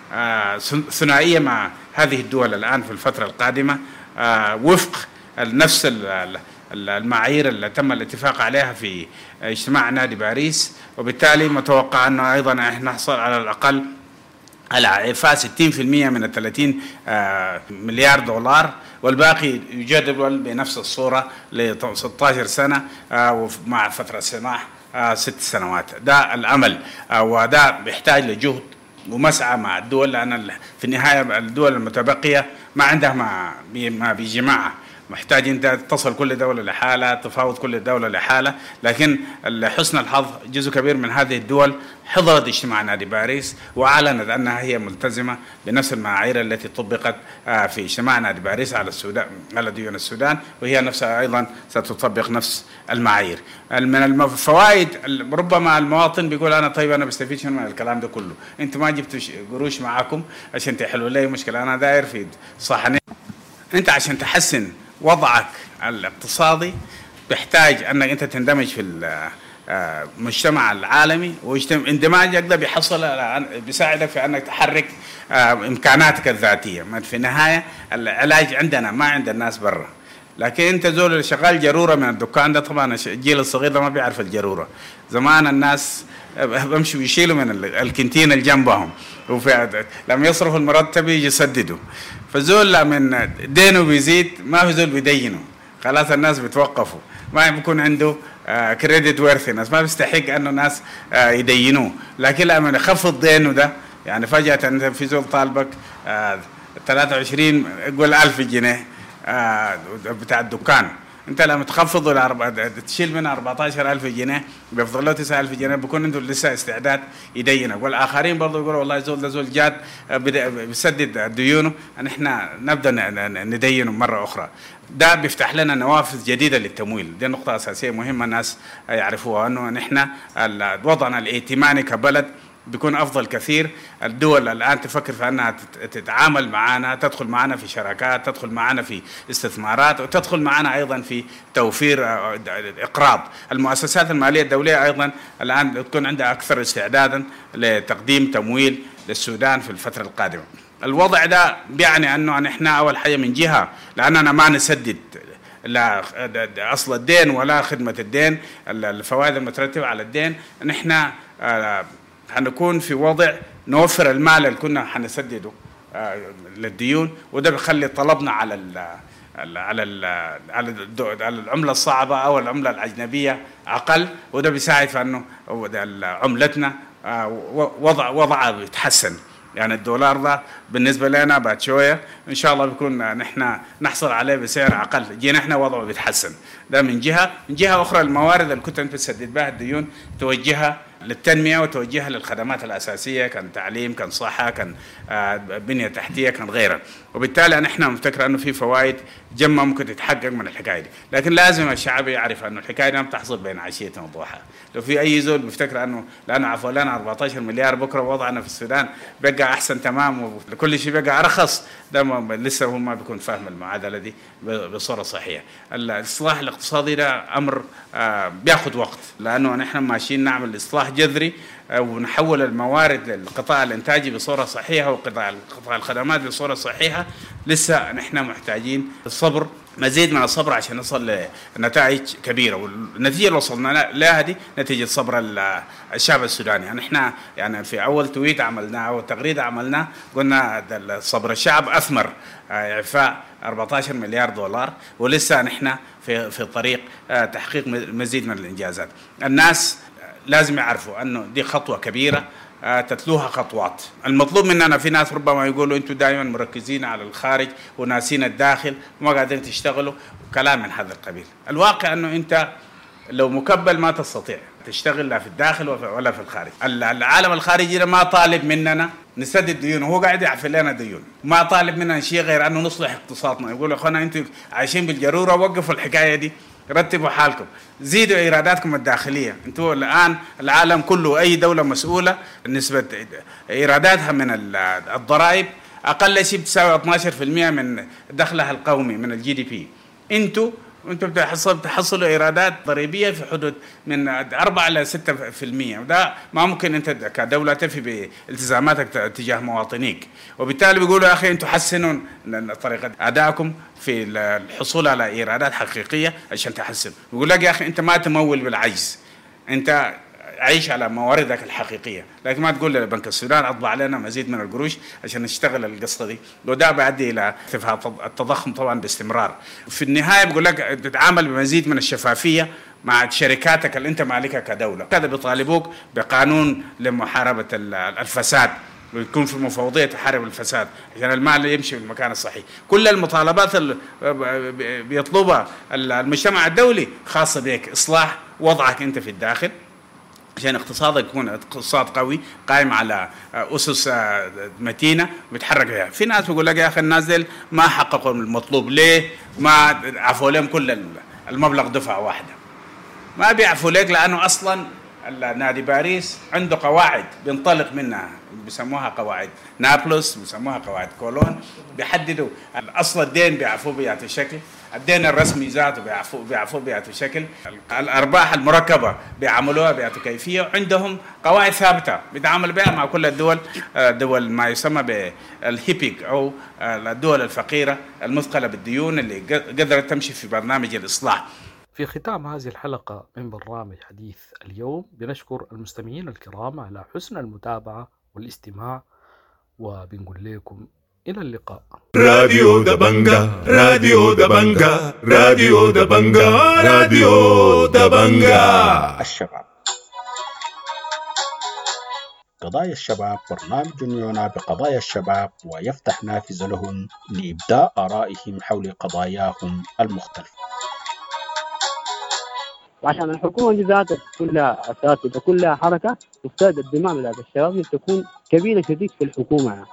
ثنائية مع هذه الدول الآن في الفترة القادمة وفق نفس المعايير اللي تم الاتفاق عليها في اجتماع نادي باريس، وبالتالي متوقع أنه أيضا نحصل على الأقل على إعفاء 60% من 30 مليار دولار، والباقي يجدول بنفس الصورة ل 16 سنة ومع فترة سماح 6 سنوات. ده الأمل، وده بيحتاج لجهد ومسعى مع الدول، لأن في النهاية الدول المتبقية ما عندها ما بجماعة، محتاج انت تصل كل دولة لحالة، تفاوض كل دولة لحالة. لكن لحسن الحظ جزء كبير من هذه الدول حضرت اجتماع نادي باريس وأعلنت أنها هي ملتزمة بنفس المعايير التي طبقت في اجتماع نادي باريس على السودان، على ديون السودان، وهي نفسها أيضا ستطبق نفس المعايير. من الفوائد ربما المواطن بيقول أنا طيب أنا بستفيد شنو من الكلام ده كله؟ أنت ما جبتوا قروش معاكم عشان تحلوا لي مشكلة، أنا داير في صحنين. أنت عشان تحسن وضعك الاقتصادي بيحتاج أنك أنت تندمج في المجتمع العالمي، واندماجك ده بيساعدك في أنك تحرك إمكاناتك الذاتية. في النهاية العلاج عندنا ما عند الناس برا، لكن أنت زول اللي شغال جرورة من الدكان ده، طبعا الجيل الصغير ده ما بيعرف الجرورة. زمان الناس بمشوا يشيلوا من الكنتين اللي جنبهم، لما يصرفوا المرتب يجي يسددوا، فزول لما دينه بيزيد ما في زول بيدينه، خلاص الناس بتوقفوا، ما بيكون عنده كريدت وورثينس، ما بيستحق انه الناس يدينوه. لكن لما يخفض دينه ده، يعني فجأة انت في زول طالبك 23 يقول 1000 جنيه بتاع الدكان، انت لما تخفضوا تشيل منها 14000 جنيه بيفضل له 9000 جنيه، بيكون عنده لسه استعداد يدينك. والاخرين برضه يقولوا والله زول ده زول جاد بيسدد ديونه، نحن نبدا ندينه مره اخرى. ده بيفتح لنا نوافذ جديده للتمويل. دي نقطه اساسيه مهمه الناس يعرفوها، انه نحن وضعنا الائتماني كبلد بيكون أفضل كثير. الدول الآن تفكر في أنها تتعامل معنا، تدخل معنا في شراكات، تدخل معنا في استثمارات، وتدخل معنا أيضا في توفير إقراض. المؤسسات المالية الدولية أيضا الآن تكون عندها أكثر استعدادا لتقديم تمويل للسودان في الفترة القادمة. الوضع ده بيعني أنه نحن أول حاجة من جهة لأننا ما نسدد لا أصل الدين ولا خدمة الدين، الفوائد المترتبة على الدين، نحن هنكون في وضع نوفر المال اللي كنا هنسدده للديون، وده بيخلي طلبنا على العملة الصعبة أو العملة الأجنبية أقل، وده بيساعد في أنه عملتنا وضعها بيتحسن. يعني الدولار ده بالنسبة لنا بعد شوية إن شاء الله بيكون نحن نحصل عليه بسعر أقل، جينا نحن وضعه بيتحسن. ده من جهة. من جهة أخرى الموارد اللي كنت أنت تسدد بها الديون توجهها للتنمية وتوجهها للخدمات الأساسية، كان تعليم، كان صحة، كان بنية تحتية، كان غيرها. وبالتالي نحن مفتكر أنه في فوائد جمة ممكن تتحقق من الحكاية دي، لكن لازم الشعب يعرف أنه الحكاية دي ما بتحصل بين عشية وضحى. لو في أي زول بيفتكر أنه لأنه عفوا لنا 14 مليار بكرة وضعنا في السودان بقى أحسن تمام وكل شيء بقى أرخص، ده لسه هو ما بيكون فاهم المعادلة دي بصورة صحيحة. الإصلاح الاقتصادي ده أمر بياخد وقت، لأنه نحن ماشيين نعمل إصلاح جذري ونحول الموارد للقطاع الإنتاجي بصورة صحيحة وقطاع الخدمات بصورة صحيحة. لسه نحن محتاجين الصبر مزيد من الصبر عشان نصل لنتائج كبيرة، والنتيجة اللي وصلنا لها دي نتيجة صبر الشعب السوداني. يعني احنا يعني في أول تويت عملناه أو تغريدة عملناه قلنا صبر الشعب أثمر إعفاء 14 مليار دولار، ولسه نحن في طريق تحقيق مزيد من الإنجازات. الناس لازم يعرفوا أنه دي خطوة كبيرة تتلوها خطوات. المطلوب مننا، في ناس ربما يقولوا انتم دائما مركزين على الخارج وناسين الداخل وما قاعدين تشتغلوا، كلام من هذا القبيل. الواقع انه انت لو مكبل ما تستطيع تشتغل لا في الداخل ولا في الخارج. العالم الخارجي ما طالب مننا نسدد ديون، وهو قاعد يعفي لنا ديون، ما طالب مننا شيء غير انه نصلح اقتصادنا. يقول يا اخوانا انتم عايشين بالجروره، وقفوا الحكايه دي، رتبوا حالكم، زيدوا ايراداتكم الداخليه. انتوا الان العالم كله اي دوله مسؤوله نسبه ايراداتها من الضرائب اقل شيء بتساوي 12% من دخلها القومي من الجي دي بي. انتوا بتحصلوا ايرادات ضريبيه في حدود من 4 إلى 6%، وده ما ممكن انت كدوله تفي بالتزاماتك تجاه مواطنيك. وبالتالي بيقولوا يا اخي انتم حسنوا طريقه ادائكم في الحصول على ايرادات حقيقيه عشان تحسن. يقول لك يا اخي انت ما تمول بالعجز، انت عيش على مواردك الحقيقيه، لكن ما تقول لبنك السودان اطبع علينا مزيد من القروش عشان نشتغل القصه دي، وده بيؤدي الى ارتفاع التضخم طبعا باستمرار. في النهايه بقول لك تتعامل بمزيد من الشفافيه مع شركاتك اللي انت مالكها كدوله. هذا بيطالبوك بقانون لمحاربه الفساد، ويكون في مفوضيه تحارب الفساد عشان المال يمشي في المكان الصحيح. كل المطالبات اللي بيطلبها المجتمع الدولي خاصه بك، اصلاح وضعك انت في الداخل عشان اقتصادك يكون اقتصاد قوي قائم على اسس متينه وبيتحرك فيها. في ناس بيقول لك يا اخي الناس ديل ما حققوا المطلوب، ليه ما عفوا لهم كل المبلغ دفعه واحده؟ ما بيعفوا لك لانه اصلا نادي باريس عنده قواعد بينطلق منها، بيسموها قواعد نابلس، بيسموها قواعد كولون، بيحددوا اصل الدين بيعفوه بيعطي شكل، الدين الرسمي ذاته بيعفوه بيعطي شكل، الارباح المركبه بيعملوها بيعطوا كيفيه، وعندهم قواعد ثابته بيتعامل بها مع كل الدول، دول ما يسمى بالهيبيك او الدول الفقيره المثقله بالديون اللي قدرت تمشي في برنامج الاصلاح. في ختام هذه الحلقة من برنامج حديث اليوم بنشكر المستمعين الكرام على حسن المتابعة والاستماع، وبنقول لكم إلى اللقاء. راديو دبنجا، راديو دبنجا، راديو دبنجا، راديو دبنجا. الشباب، قضايا الشباب برنامج يعنى بقضايا الشباب ويفتح نافذة لهم لإبداء آرائهم حول قضاياهم المختلفة. وعشان الحكومة دي ذاتها كلها أساتذة كلها حركة، تفترض الدماء بتاعت الشباب تكون كبيرة شديد في الحكومة يعني.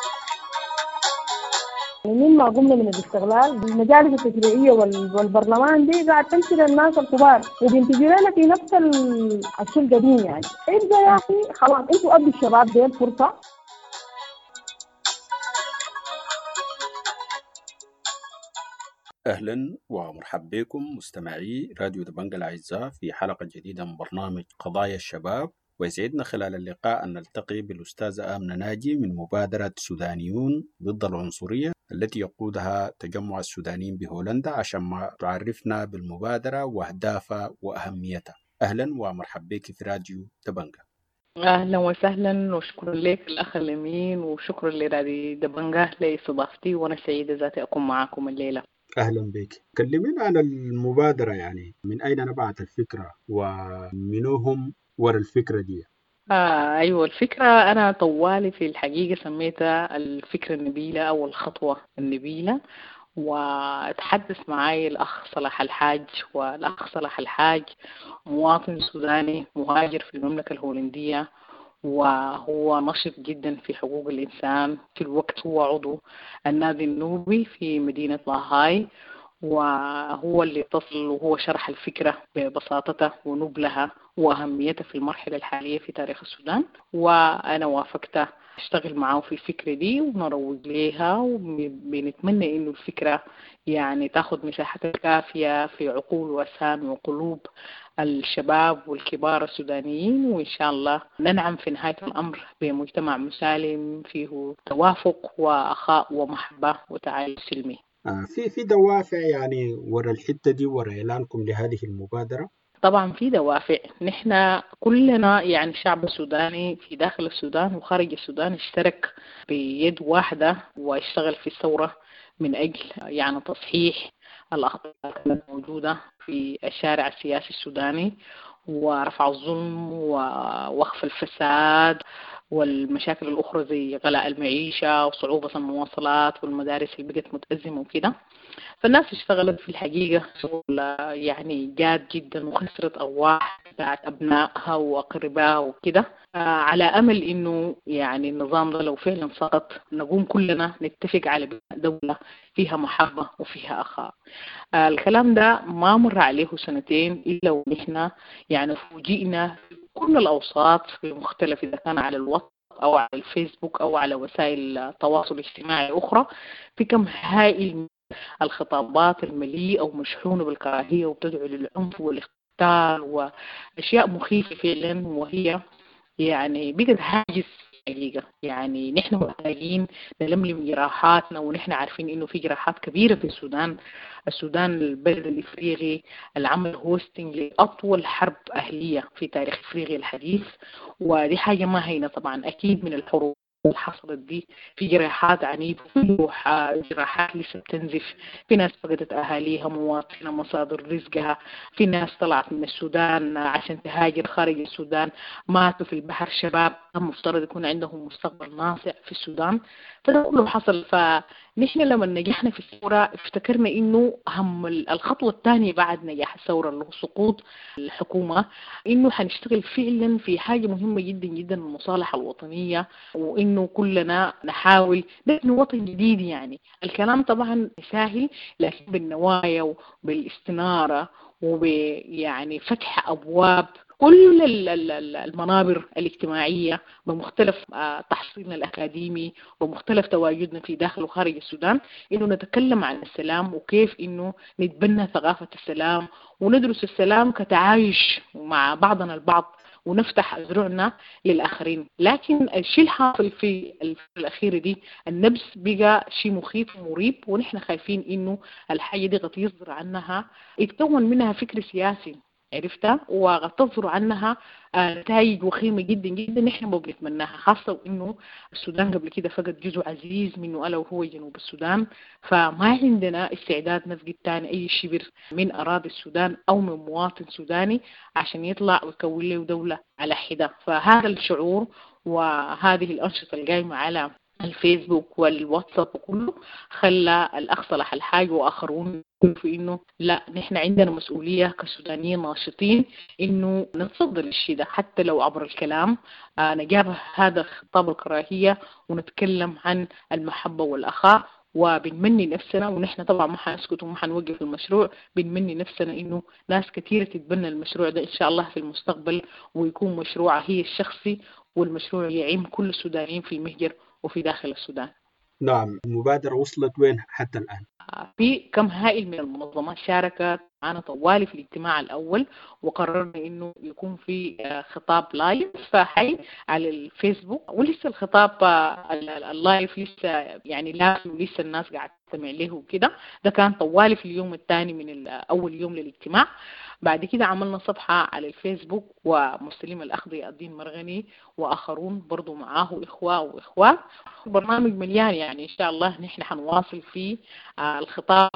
مما قمنا من الاستغلال بالمجالس التشريعية والبرلمان دي قاعد تمشي للناس الكبار وبينتجوا لنا في نفس الشيء القديم يعني. ابدا يا أخي خلاص انتوا أدوا الشباب دي الفرصة. أهلا ومرحبا بكم مستمعي راديو دبنجا الأعزاء في حلقة جديدة من برنامج قضايا الشباب. ويسعدنا خلال اللقاء أن نلتقي بالأستاذة آمنة ناجي من مبادرة سودانيون ضد العنصرية التي يقودها تجمع السودانيين بهولندا، عشان ما تعرفنا بالمبادرة وأهدافها وأهميتها. أهلا ومرحبا بك في راديو دبنجا. أهلا وسهلا، وشكرا لك الأخ الأمين، وشكرا لراديو دبنجا لاستضافتي، وأنا سعيدة ذاتي أكون معكم الليلة. أهلا بك. كلمينا عن المبادرة، يعني من أين نبعت الفكرة ومنهم ورا الفكرة دي؟ أيوة، الفكرة أنا طوالي في الحقيقة سميتها الفكرة النبيلة أو الخطوة النبيلة، وتحدث معي الأخ صلاح الحاج. والأخ صلاح الحاج مواطن سوداني مهاجر في المملكة الهولندية، وهو نشط جدا في حقوق الإنسان. في الوقت هو عضو النادي النوبي في مدينة لاهاي، وهو اللي اتصل وهو شرح الفكرة ببساطتها ونبلها وأهميتها في المرحلة الحالية في تاريخ السودان، وأنا وافقت اشتغل معه في الفكرة دي ونروج ليها، وبنتمنى إنه الفكرة يعني تاخد مساحتها الكافية في عقول وأذهان وقلوب الشباب والكبار السودانيين، وإن شاء الله ننعم في نهاية الأمر بمجتمع مسالم فيه توافق وأخاء ومحبة وتعايش سلمي. في دوافع يعني ورا الحتة دي، ورا إعلانكم لهذه المبادرة؟ طبعا في دوافع. نحن كلنا يعني الشعب السوداني في داخل السودان وخارج السودان اشترك بيد واحدة واشتغل في الثورة من أجل يعني تصحيح الأخطاء الموجودة في الشارع السياسي السوداني، ورفع الظلم ووقف الفساد والمشاكل الأخرى زي غلاء المعيشة وصعوبة المواصلات والمدارس اللي بقت متأزمة وكده. فالناس اشتغلت في الحقيقة شغل يعني جاد جدا، وخسرت أرواح بتاعت أبنائها وأقربائها وكده، على أمل إنه يعني النظام ده لو فعلا سقط نقوم كلنا نتفق على بناء دولة فيها محبة وفيها أخاء. الكلام ده ما مر عليه سنتين إلا ونحن يعني فوجئنا في كل الأوساط المختلفة، إذا كان على الواتس أو على الفيسبوك أو على وسائل التواصل الاجتماعي أخرى، في كم هائل الخطابات المليئة ومشحونة بالكراهية وبتدعو للعنف والاقتتال وأشياء مخيفة فعلا، وهي يعني بقت هاجس حقيقة. يعني نحن محتاجين نلملم جراحاتنا، ونحن عارفين إنه في جراحات كبيرة في السودان. السودان البلد الإفريقي العمل هوستنج لأطول حرب أهلية في تاريخ إفريقيا الحديث، ودي حاجة ما هينة طبعا أكيد من الحروب اللي حصلت دي. في جراحات عنيفة، في جراحات لسه بتنزف، في ناس فقدت أهاليها مواطنة مصادر رزقها، في ناس طلعت من السودان عشان تهاجر خارج السودان ماتوا في البحر، شباب كان مفترض يكون عندهم مستقبل ناصع في السودان. فده كله حصل. فنحن لما نجحنا في الثورة افتكرنا إنه هم الخطوة الثانية بعد نجاح الثورة اللي هو سقوط الحكومة، إنه حنشتغل فعلا في حاجة مهمة جدا جدا، المصالحة الوطنية، وإنه كلنا نحاول نبني وطن جديد. يعني الكلام طبعا سهل، لكن بالنوايا وبالاستنارة وبيعني فتح أبواب كل المنابر الاجتماعية بمختلف تحصيلنا الأكاديمي ومختلف تواجدنا في داخل وخارج السودان، إنه نتكلم عن السلام وكيف إنه نتبنى ثقافة السلام وندرس السلام كتعايش مع بعضنا البعض ونفتح أذرعنا للآخرين. لكن الشيء الحاصل في الأخيرة دي النبس بقى شيء مخيف ومريب، ونحن خايفين إنه الحاجة دي قد يصدر عنها يتكون منها فكر سياسي، عرفتها، وقد تصدر عنها نتائج وخيمة جدا جدا نحن ما بنتمناها، خاصة إنه السودان قبل كده فقد جزء عزيز منه ألا وهو جنوب السودان. فما عندنا استعداد نفقد تاني أي شبر من أراضي السودان أو من مواطن سوداني عشان يطلع ويكون له دولة على حدة. فهذا الشعور وهذه الأنشطة القائمة على الفيسبوك والواتساب وكله خلى الأخ صلاح الحاج وآخرون في إنه لا، نحن عندنا مسؤولية كسودانيين ناشطين إنه نتصدر الشيء ده، حتى لو عبر الكلام نجابه هذا خطاب الكراهية ونتكلم عن المحبة والأخاء، وبنمني نفسنا. ونحن طبعا ما حنسكت وما حنوقف المشروع، بنمني نفسنا إنه ناس كثيرة تتبنى المشروع ده إن شاء الله في المستقبل، ويكون مشروع هي الشخصي، والمشروع يعم كل السودانيين في المهجر وفي داخل السودان. نعم، المبادرة وصلت وين حتى الآن؟ في كم هائل من المنظمات شاركت معنا طوالي في الاجتماع الأول، وقررنا إنه يكون في خطاب لايف حي على الفيسبوك، ولسه الخطاب اللايف لسه يعني لسه الناس قاعدة تستمع له وكده. ده كان طوالي في اليوم الثاني من أول يوم للاجتماع. بعد كده عملنا صفحة على الفيسبوك، ومسلم الأخضي الدين مرغني وآخرون برضو معاه إخوة وإخوات. برنامج مليان يعني إن شاء الله نحن حنواصل فيه الخطاب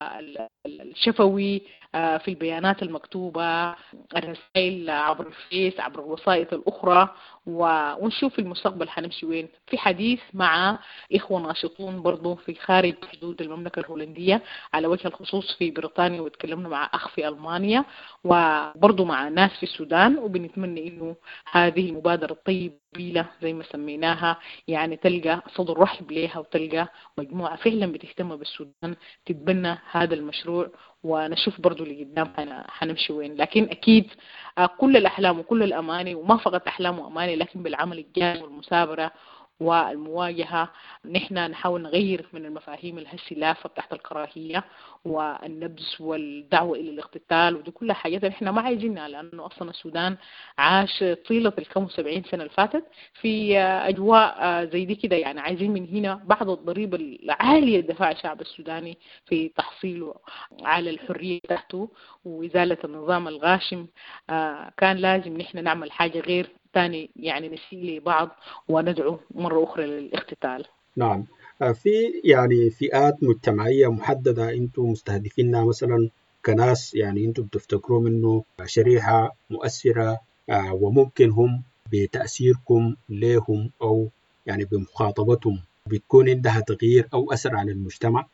الشفوي في البيانات المكتوبة، الرسائل عبر الفيس، عبر الوسائط الأخرى، ونشوف المستقبل حنمشي وين. في حديث مع إخوة ناشطون برضو في خارج حدود المملكة الهولندية على وجه الخصوص في بريطانيا، وتكلمنا مع أخ في ألمانيا، وبرضو مع ناس في السودان. وبنتمنى إنه هذه المبادرة الطيبة زي ما سميناها يعني تلقى صدر رحب لها، وتلقى مجموعة فعلا بتهتم بالسودان تتبنى هذا المشروع، ونشوف برضو اللي قدام حنمشي وين. لكن أكيد كل الأحلام وكل الأماني، وما فقط أحلام وأماني، لكن بالعمل الجاد والمثابرة والمواجهة. نحن نحاول نغير من المفاهيم السلافة تحت الكراهية والنبذ والدعوة إلى الاقتتال، ودي كلها حاجات نحن ما عايزينها، لأنه أصلا السودان عاش طيلة الكم 70 سنة الفاتت في أجواء زي دي كده. يعني عايزين من هنا بعض الضريبة العالية دفع الشعب السوداني في تحصيله على الحرية تحته وإزالة النظام الغاشم. كان لازم نحن نعمل حاجة غير تاني، يعني نسيل بعض وندعو مرة أخرى للاقتتال. نعم. في يعني فئات مجتمعية محددة أنتم مستهدفينها مثلا كناس، يعني أنتم بتفتكروا منه شريحة مؤثرة وممكن هم بتأثيركم لهم أو يعني بمخاطبتهم بتكون عندها تغيير أو أثر على المجتمع؟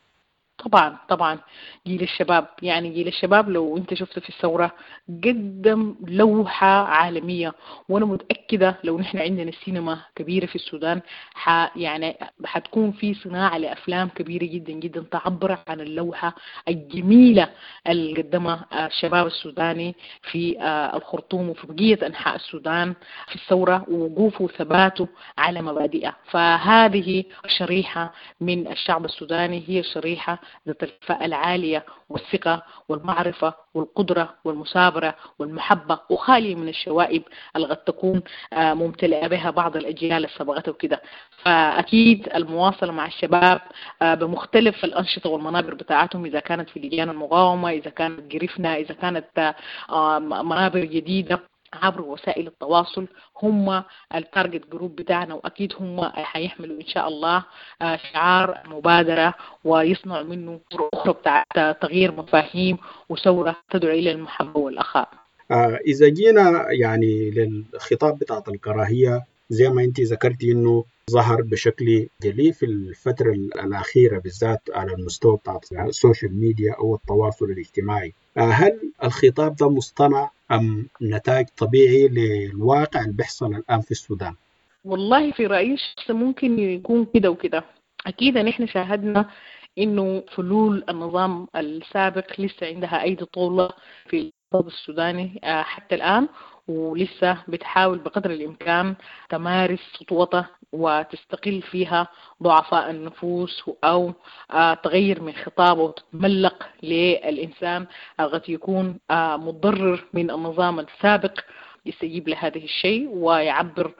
طبعا جيل الشباب، يعني جيل الشباب لو انت شفت في الثورة قدم لوحة عالمية، وانا متأكدة لو نحن عندنا السينما كبيرة في السودان يعني حتكون في صناعة لأفلام كبيرة جدا جدا تعبر عن اللوحة الجميلة اللي قدمها الشباب السوداني في الخرطوم وفي بقية أنحاء السودان في الثورة، ووقوفه وثباته على مبادئه. فهذه الشريحة من الشعب السوداني هي الشريحة ذات الكفاءة العالية والثقة والمعرفة والقدرة والمثابرة والمحبة، وخالية من الشوائب اللي قد تكون ممتلئة بها بعض الأجيال السابقة وكده. فأكيد المواصلة مع الشباب بمختلف الأنشطة والمنابر بتاعتهم، إذا كانت في لجان المقاومة، إذا كانت جريفنا، إذا كانت منابر جديدة عبر وسائل التواصل، هم التارجت جروب بتاعنا، وأكيد هم حيحملوا إن شاء الله شعار مبادرة ويصنعوا منه أخرى بتاع تغيير مفاهيم وثورة تدعو إلى المحبة والأخاء. إذا جينا يعني للخطاب بتاع الكراهية زي ما أنت ذكرتي إنه ظهر بشكل جلي في الفترة الأخيرة بالذات على المستوى بتاع السوشيال ميديا أو التواصل الاجتماعي، هل الخطاب ده مصطنع أم نتاج طبيعي للواقع اللي بيحصل الآن في السودان؟ والله في رأيي الشخصي ممكن يكون كده وكده. أكيد نحن شاهدنا إنه فلول النظام السابق لسه عندها أيدي طولة في الاقتصاد السوداني حتى الآن، ولسه بتحاول بقدر الإمكان تمارس خطوتها وتستقل فيها ضعفاء النفوس أو تغير من خطابه وتتملق للإنسان قد يكون متضرر من النظام السابق يستجيب لهذه الشيء ويعبر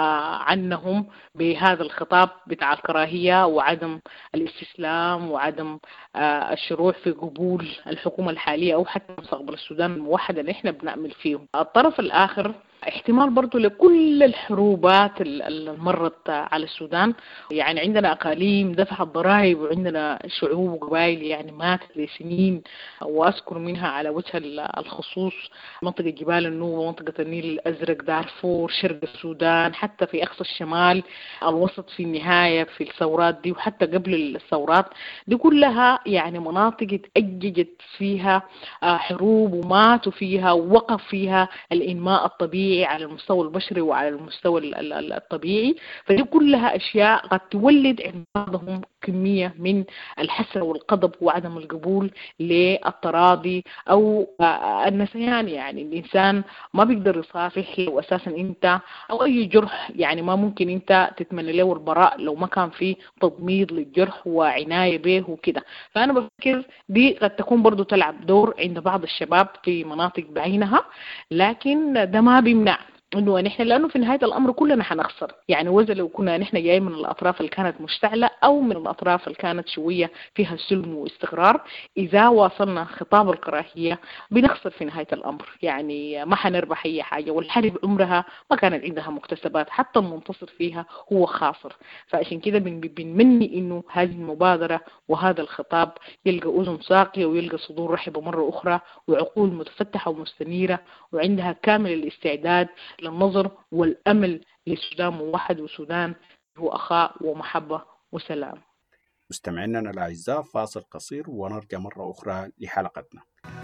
عنهم بهذا الخطاب بتاع الكراهية وعدم الاستسلام وعدم الشروع في قبول الحكومة الحالية أو حتى مستقبل السودان الموحد اللي احنا بنعمل فيه. الطرف الآخر احتمال برضو لكل الحروبات اللي مرت على السودان، يعني عندنا أقاليم دفعت ضرائب وعندنا شعوب وقبائل يعني ماتت لسنين، وأذكر منها على وجه الخصوص منطقة جبال النوبة ومنطقة النيل الأزرق، دارفور، شرق السودان، حتى في أقصى الشمال، الوسط في النهاية في الثورات دي وحتى قبل الثورات دي كلها يعني مناطق اتأججت فيها حروب وماتوا فيها ووقف فيها الإنماء الطبيعي على المستوى البشري وعلى المستوى الطبيعي. فدي كلها أشياء قد تولد عند بعضهم كمية من الحسرة والغضب وعدم القبول للتراضي أو النسيان. يعني الإنسان ما بيقدر يصافح لو أساسا أنت أو أي جرح يعني ما ممكن أنت تتمنى له البراء لو ما كان في تضميد للجرح وعناية به وكده. فأنا بفكر دي قد تكون برضو تلعب دور عند بعض الشباب في مناطق بعينها، لكن ده ما بيمنع انه نحن لانه في نهايه الامر كلنا حنخسر. يعني وإذا لو كنا نحن جاي من الاطراف اللي كانت مشتعله او من الاطراف اللي كانت شويه فيها سلم واستقرار، اذا واصلنا خطاب الكراهيه بنخسر في نهايه الامر، يعني ما حنربح اي حاجه. والحرب عمرها ما كانت عندها مكتسبات، حتى المنتصر فيها هو خاسر. فعشان كده بنمني انه هذه المبادره وهذا الخطاب يلقى اذن ساقيه ويلقى صدور رحبه مره اخرى وعقول متفتحه ومستنيره وعندها كامل الاستعداد للنظر والأمل للسودان موحد وسودان هو أخاء ومحبة وسلام. مستمعينا الأعزاء، فاصل قصير ونرجع مرة أخرى لحلقتنا.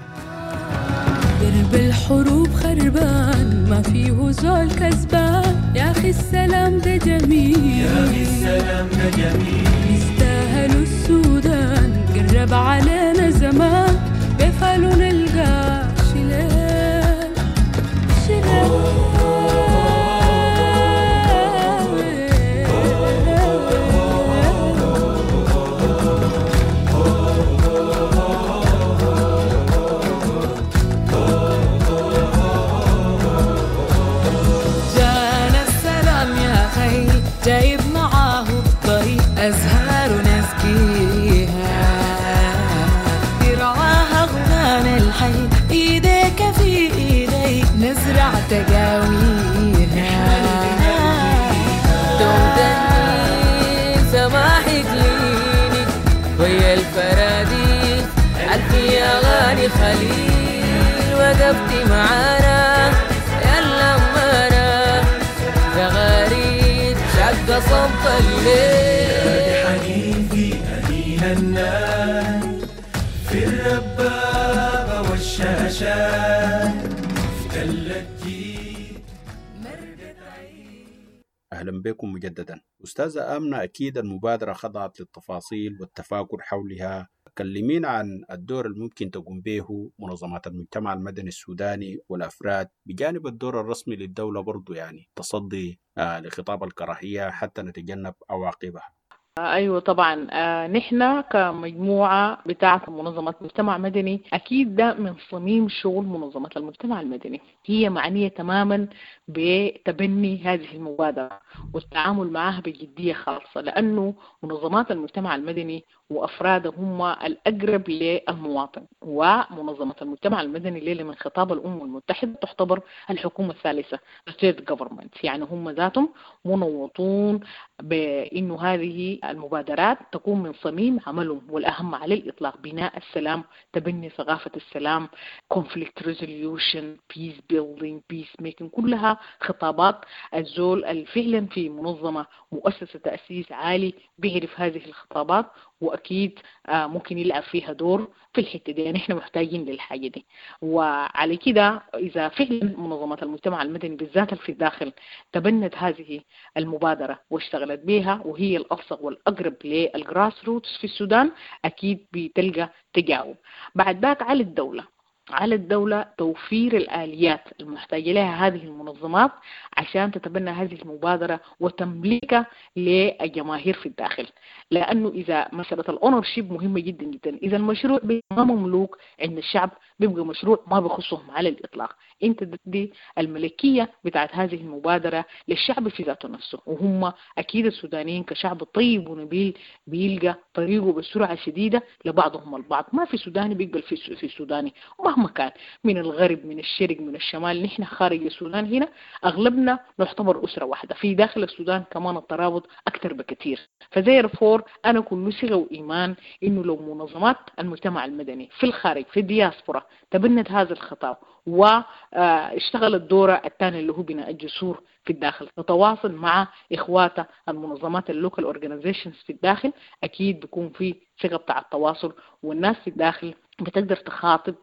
درب الحروب خربان ما فيه زول كسبان، يا أخي السلام ده جميل، يا أخي السلام ده جميل، يستاهلوا السودان قرب علينا زمان، بفعلوا نلقى شلال شلال وقفتي معانا يلا أمانا يا غريب شق صوت الليل يا حنيفي أدينا النار في الربابة والشاشات في تل الجيل أهلا بكم مجددا. أستاذة آمنة، أكيد المبادرة خضعت للتفاصيل والتفاكر حولها. كلمين عن الدور الممكن تقوم به منظمات المجتمع المدني السوداني والأفراد بجانب الدور الرسمي للدولة برضو، يعني تصدي لخطاب الكراهية حتى نتجنب عواقبها. أيوة طبعا. نحن كمجموعة بتاعة منظمة مجتمع مدني أكيد ده من صميم شغل منظمة المجتمع المدني، هي معنية تماما بتبني هذه المبادرة والتعامل معها بجدية خاصة، لأنه منظمات المجتمع المدني وأفراده هم الأقرب للمواطن، ومنظمة المجتمع المدني اللي من خطاب الأمم المتحدة تعتبر الحكومة الثالثة State Government، يعني هم ذاتهم منوطون بأنه هذه المبادرات تكون من صميم عملهم، والأهم على الإطلاق بناء السلام، تبني ثقافة السلام، conflict resolution، peace building، peace making، كلها خطابات الزول الفعلا في منظمة مؤسسة تأسيس عالي بيعرف هذه الخطابات، وأكيد ممكن يلعب فيها دور في الحتة دي. يعني إحنا محتاجين للحاجة دي، وعلى كده إذا فعلا منظمة المجتمع المدني بالذات في الداخل تبنت هذه المبادرة واشتغلت بها، وهي الألصق والأقرب للجراس روتس في السودان، أكيد بتلقى تجاوب. بعد ذاك على الدولة توفير الآليات المحتاجة لها هذه المنظمات عشان تتبنى هذه المبادرة وتملكها للجماهير في الداخل، لأنه إذا مسألة الأونرشيب مهمة جدا جدا، إذا المشروع ما مملوك عند الشعب بيبقى مشروع ما بيخصهم على الإطلاق. أنت تدي الملكية بتاعت هذه المبادرة للشعب في ذاته نفسه، وهم أكيد السودانيين كشعب طيب ونبيل بيلقى طريقه بسرعة شديدة لبعضهم البعض. ما في سوداني بيقبل في سوداني مهما كان، من الغرب من الشرق من الشمال. نحن خارج السودان هنا أغلبنا نعتبر أسرة واحدة، في داخل السودان كمان الترابط أكثر بكثير. فزي أنا كل ثقة وإيمان إنه لو منظمات المجتمع المدني في الخارج في الدياسبورا تبنت هذا الخطاب واشتغل الدور الثاني اللي هو بناء الجسور في الداخل، تتواصل مع إخواتها المنظمات اللوكال أورجانيزيشنز في الداخل، أكيد بيكون في ثقة بتاع التواصل، والناس في الداخل بتقدر تخاطب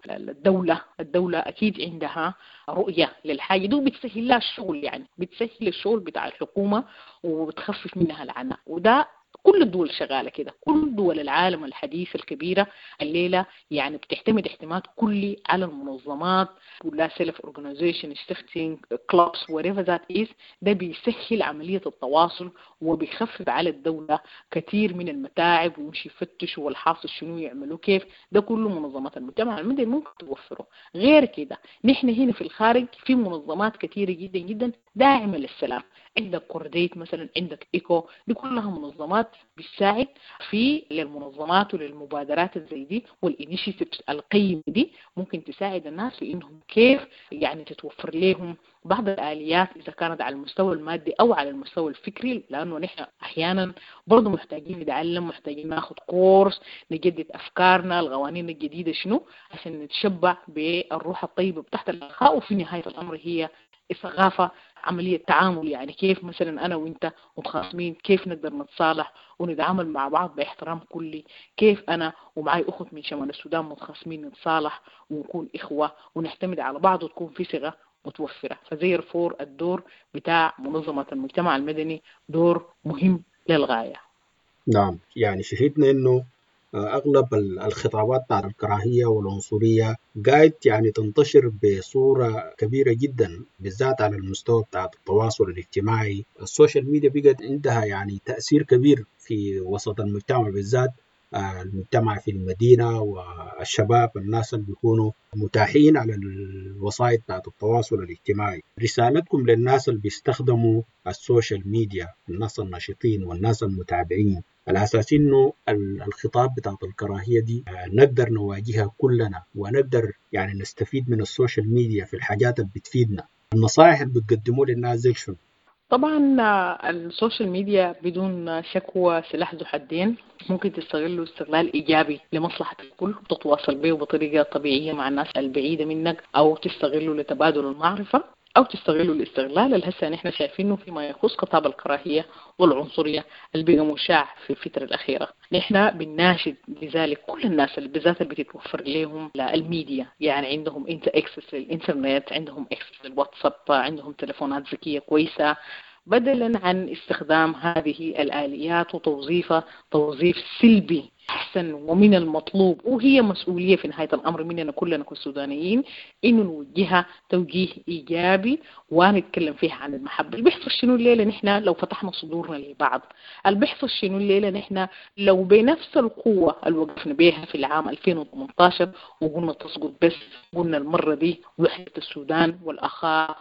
الدولة أكيد عندها رؤية للحاجة دي، وبتسهل لها الشغل، يعني بتسهل الشغل بتاع الحكومة وبتخفف منها العناء. وده كل الدول شغالة كده، كل دول العالم الحديث الكبيرة الليلة يعني بتعتمد اعتماد كلي على المنظمات ولا سيلف اورجانيزيشن ستيفتنج كلوبس whatever that is. ده بيسهل عملية التواصل وبيخفف على الدولة كثير من المتاعب، ويمشي يفتشوا والحاصل شنو يعملوا كيف. ده كله منظمات المجتمع المدني ممكن توفره. غير كده نحن هنا في الخارج في منظمات كثيرة جدا جدا داعمة للسلام، عندك كورديت مثلا، عندك إيكو، دي كلها منظمات بتساعد في للمنظمات وللمبادرات زي دي والإنيشيتيفز القيمة دي، ممكن تساعد الناس في إنهم كيف يعني تتوفر لهم بعض الآليات إذا كانت على المستوى المادي أو على المستوى الفكري، لأنه نحن أحيانا برضو محتاجين نتعلم، محتاجين ناخد كورس نجدد أفكارنا، القوانين الجديدة شنو عشان نتشبع بالروح الطيبة بتاعت الأخاء. وفي نهاية الأمر هي الثقافة، عملية تعامل، يعني كيف مثلا أنا وإنت متخاصمين كيف نقدر نتصالح ونتعامل مع بعض باحترام كلي، كيف أنا ومعي أخت من شمال السودان متخاصمين نتصالح ونكون إخوة ونعتمد على بعض وتكون في ثقة متوفرة. فزي الدور بتاع منظمة المجتمع المدني دور مهم للغاية. نعم، يعني شهدنا إنه أغلب الخطابات بتاعت الكراهية والعنصرية قاعد يعني تنتشر بصورة كبيرة جدا، بالذات على المستوى بتاعت التواصل الاجتماعي. السوشيال ميديا بقت عندها يعني تأثير كبير في وسط المجتمع، بالذات المجتمع في المدينة والشباب، الناس اللي بيكونوا متاحين على الوسائط بتاعت التواصل الاجتماعي. رسالتكم للناس اللي بيستخدموا السوشيال ميديا، الناس الناشطين والناس المتابعين، على أساس إنه الخطاب بتاعت الكراهية دي نقدر نواجهها كلنا ونقدر يعني نستفيد من السوشيال ميديا في الحاجات اللي بتفيدنا. النصائح اللي بتقدموا للناس زي شنو؟ طبعا السوشيال ميديا بدون شكوى سلاح ذو حدين، ممكن تستغله استغلال إيجابي لمصلحة الكل، تتواصل به بطريقة طبيعية مع الناس البعيدة منك، أو تستغله لتبادل المعرفة، أو تستغله الاستغلال اللي هسه نحن شايفينه فيما يخص خطاب الكراهية والعنصرية اللي بقى مشاع في الفترة الأخيرة. نحن بنناشد لذلك كل الناس اللي بالذات اللي بتتوفر لهم الميديا، يعني عندهم اكسس للإنترنت، عندهم اكسس للواتساب، عندهم تلفونات ذكية كويسة، بدلا عن استخدام هذه الآليات وتوظيفها توظيف سلبي أحسن ومن المطلوب، وهي مسؤولية في نهاية الأمر مننا كلنا كسودانيين إنه نوجهها توجيه إيجابي ونتكلم فيها عن المحبة. اللي بيحصل شنو الليلة نحن لو فتحنا صدورنا للبعض، اللي بيحصل شنو الليلة نحن لو بنفس القوة اللي وقفنا بها في العام 2018 وقلنا تسقط، بس قلنا المرة دي وحدة السودان والأخاء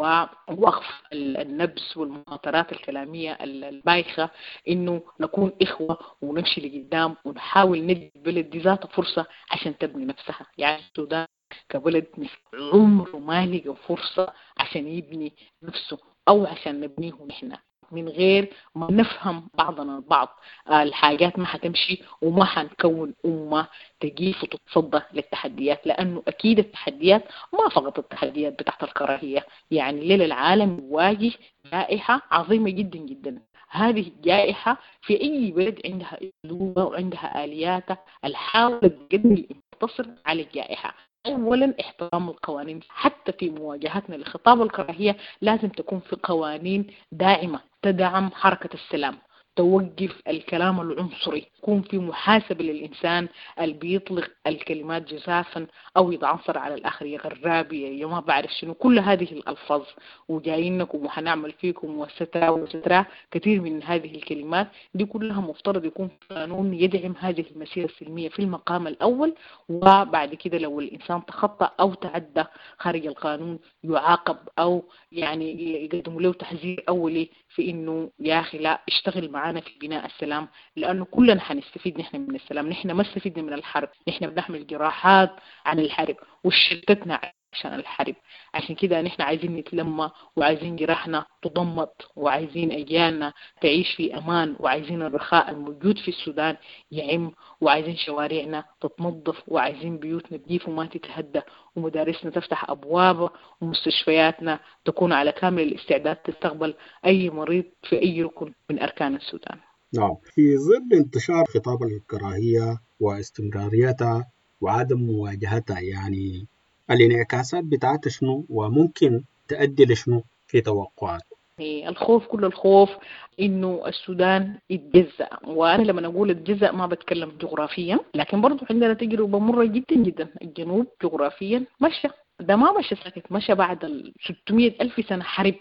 ووقف النبس والمهاترات الكلامية البايخة، إنه نكون إخوة ونمشي لقدام ونحاول ندي البلد دي ذات فرصة عشان تبني نفسها. يعني السودان كبلد عمره ما لقى فرصة عشان يبني نفسه أو عشان نبنيه نحن. من غير ما نفهم بعضنا البعض الحاجات ما حتمشي وما حنكون أمة تجيف وتتصدى للتحديات، لأنه أكيد التحديات ما فقط التحديات بتاعت الكراهية. يعني ليلة العالم يواجه جائحة عظيمة جدا جدا. هذه الجائحة في أي بلد عندها أسلوبها وعندها آلياتها الحاول تقدم الانتصار على الجائحة. أولا احترام القوانين، حتى في مواجهتنا لخطاب الكراهية لازم تكون في قوانين داعمة تدعم حركة السلام، توقف الكلام العنصري، يكون في محاسبة للإنسان اللي بيطلق الكلمات جزافا أو يتعنصر على الآخر، يا غرابي يا ما بعرف شنو، كل هذه الألفاظ وجايينكم وحنعمل فيكم وسترى كثير من هذه الكلمات دي كلها مفترض يكون قانون يدعم هذه المسيرة السلمية في المقام الأول، وبعد كده لو الإنسان تخطى أو تعدى خارج القانون يعاقب أو يعني يقدموا له تحذير أولي في إنه يا أخي لا اشتغل معانا في بناء السلام، لأنه كلنا حنستفيد نحن من السلام. نحن ما استفدنا من الحرب، نحن بنحمل جراحات عن الحرب وشتتنا عشان الحرب. عشان كده نحن عايزين نتلمى وعايزين جراحنا تضمد وعايزين أجيالنا تعيش في أمان وعايزين الرخاء الموجود في السودان يعم وعايزين شوارعنا تتنظف وعايزين بيوتنا تجيف وما تتهدى ومدارسنا تفتح أبوابها ومستشفياتنا تكون على كامل الاستعداد تستقبل أي مريض في أي ركن من أركان السودان. نعم، في ظل انتشار خطاب الكراهية واستمراريتها وعدم مواجهتها، يعني الانعكاسات بتاعتها شنو وممكن تؤدي لشنو في توقعات؟ الخوف، كل الخوف إنه السودان يتجزأ. وأنا لما أقول يتجزأ ما بتكلم جغرافيا، لكن برضو عندنا تجربة مرة جدا جدا. الجنوب جغرافيا مشى، ده ما مشى ساكت، مشى بعد 600,000 سنة حرب،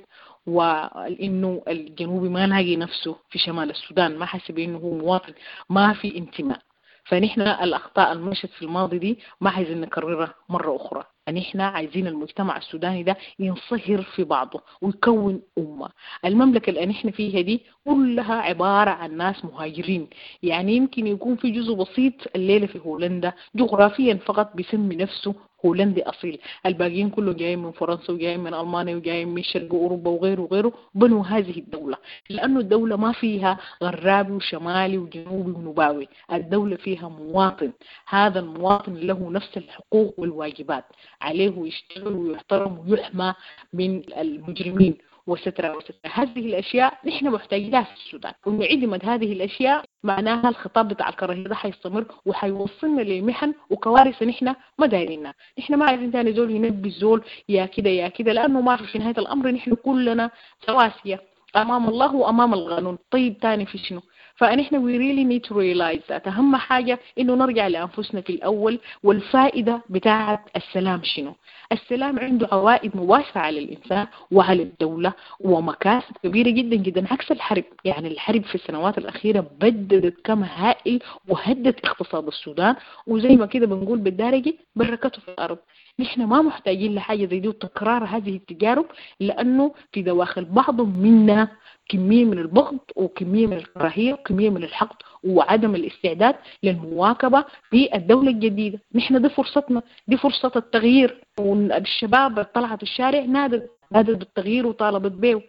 وإنه الجنوبي ما لاقي نفسه في شمال السودان، ما حسب إنه هو مواطن، ما في انتماء. فنحن الأخطاء المشت في الماضي دي ما عايزين نكررها مرة أخرى. نحن عايزين المجتمع السوداني ده ينصهر في بعضه ويكون أمة. المملكة اللي نحن فيها دي كلها عبارة عن ناس مهاجرين، يعني يمكن يكون في جزء بسيط الليلة في هولندا جغرافيا فقط بيسمي نفسه هولندي أصيل، الباقيين كله جايين من فرنسا وجايين من ألمانيا وجايين من شرق أوروبا وغيره وغيره، بنوا هذه الدولة. لأنه الدولة ما فيها غرابي وشمالي وجنوبي ونباوي، الدولة فيها مواطن، هذا المواطن له نفس الحقوق والواجبات، عليه يشتغل ويحترم ويحمى من المجرمين وسترة. هذه الأشياء نحن محتاجينها في السودان، وإنه عدمت هذه الأشياء معناها الخطاب بتاع الكراهية ده حيستمر وحيوصلنا لمحن وكوارث نحن ما دايرينها. نحن ما عايزين تاني زول ينبي الزول يا كده يا كده، لأنه ما في نهاية الأمر نحن كلنا سواسية أمام الله وأمام القانون. طيب تاني في شنو؟ فنحن we really need to realize that أهم حاجة إنه نرجع لأنفسنا في الأول. والفائدة بتاعة السلام شنو؟ السلام عنده عوائد مباشرة على الإنسان وعلى الدولة ومكاسب كبيرة جدا جدا عكس الحرب. يعني الحرب في السنوات الأخيرة بددت كم هائل وهدت اقتصاد السودان، وزي ما كده بنقول بالدارجة بركته في الأرض. نحن ما محتاجين لحاجة زي دي وتكرار هذه التجارب، لأنه في دواخل بعض منا كمية من البغض وكمية من الكراهية وكمية من الحقد وعدم الاستعداد للمواكبة في الدولة الجديدة. نحن دي فرصتنا، دي فرصة التغيير. والشباب طلعت الشارع نادت بالتغيير وطالبت بيه.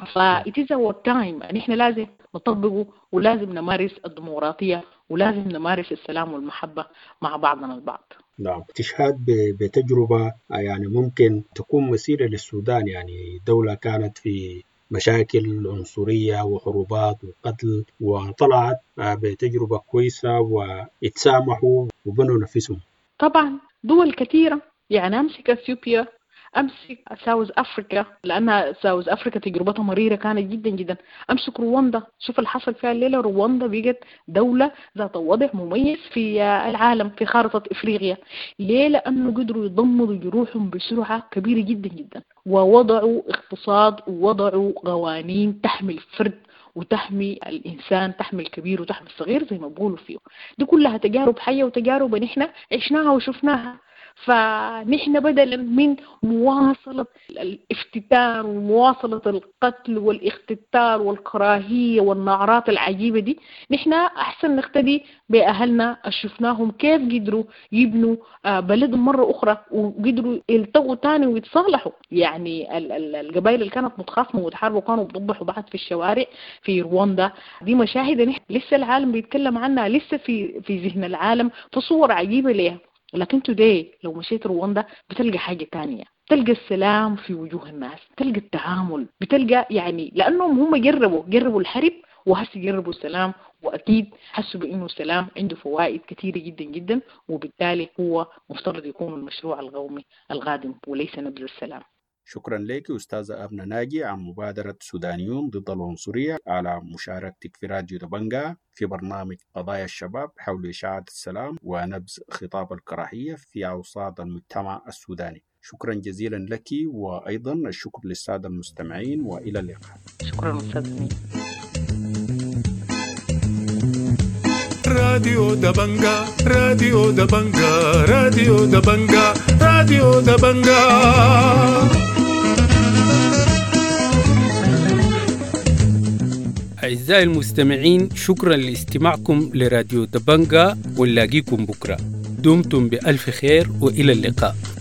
it is our time. نحن لازم نطبقه ولازم نمارس الديمقراطية ولازم نمارس السلام والمحبة مع بعضنا البعض. نعم، استشهاد بتجربة يعني ممكن تكون مثيرة للسودان، يعني دولة كانت في مشاكل عنصرية وحروبات وقتل، وطلعت بتجربة كويسة واتسامحوا وبنوا نفسهم. طبعا دول كثيرة، يعني أمسك أثيوبيا، أمسك ساوث أفريقيا، لأن ساوث أفريقيا تجربتها مريرة كانت جدا جدا. أمسك رواندا، شوف اللي حصل فيها الليلة. رواندا بقت دولة ذات وضع مميز في العالم في خارطة إفريقيا. ليه؟ لأنه قدروا يضمدوا جروحهم بسرعة كبيرة جدا جدا، ووضعوا اقتصاد ووضعوا قوانين تحمي الفرد وتحمي الإنسان، تحمي الكبير وتحمي الصغير زي ما بقولوا فيه. دي كلها تجارب حية وتجارب نحن عشناها وشفناها. فنحن بدلا من مواصلة الافتتان ومواصلة القتل والاختتال والكراهية والنعرات العجيبة دي، نحن أحسن نقتدي بأهلنا شفناهم كيف قدروا يبنوا بلدهم مرة أخرى، وقدروا يلتقوا تاني ويتصالحوا. يعني القبائل اللي كانت متخاصمة وتحاربوا كانوا بيضبحوا بعض في الشوارع في رواندا. دي مشاهد نحن لسه العالم بيتكلم عنها، لسه في ذهن العالم، في صور عجيبة ليها. لكن توداي لو مشيت رواندا بتلقى حاجة تانية، بتلقى السلام في وجوه الناس، بتلقى التعامل، بتلقى يعني لأنهم هم جربوا الحرب وهسه جربوا السلام، وأكيد حسوا بأنه السلام عنده فوائد كثيرة جدا جدا، وبالتالي هو مفترض يكون المشروع القومي القادم وليس نبذ السلام. شكرا لك أستاذة أمنة ناجي عن مبادرة سودانيون ضد العنصرية على مشاركتك في راديو دبنجا في برنامج قضايا الشباب حول إشاعة السلام ونبذ خطاب الكراهية في أوساط المجتمع السوداني. شكرا جزيلا لك، وأيضا الشكر للسادة المستمعين، وإلى اللقاء. شكرا أستاذ. راديو دبنجا، راديو دبنجا، راديو دبنجا، راديو دبنجا. أعزائي المستمعين، شكرا لاستماعكم لراديو دبنجا، ونلاقيكم بكرة. دمتم بألف خير وإلى اللقاء.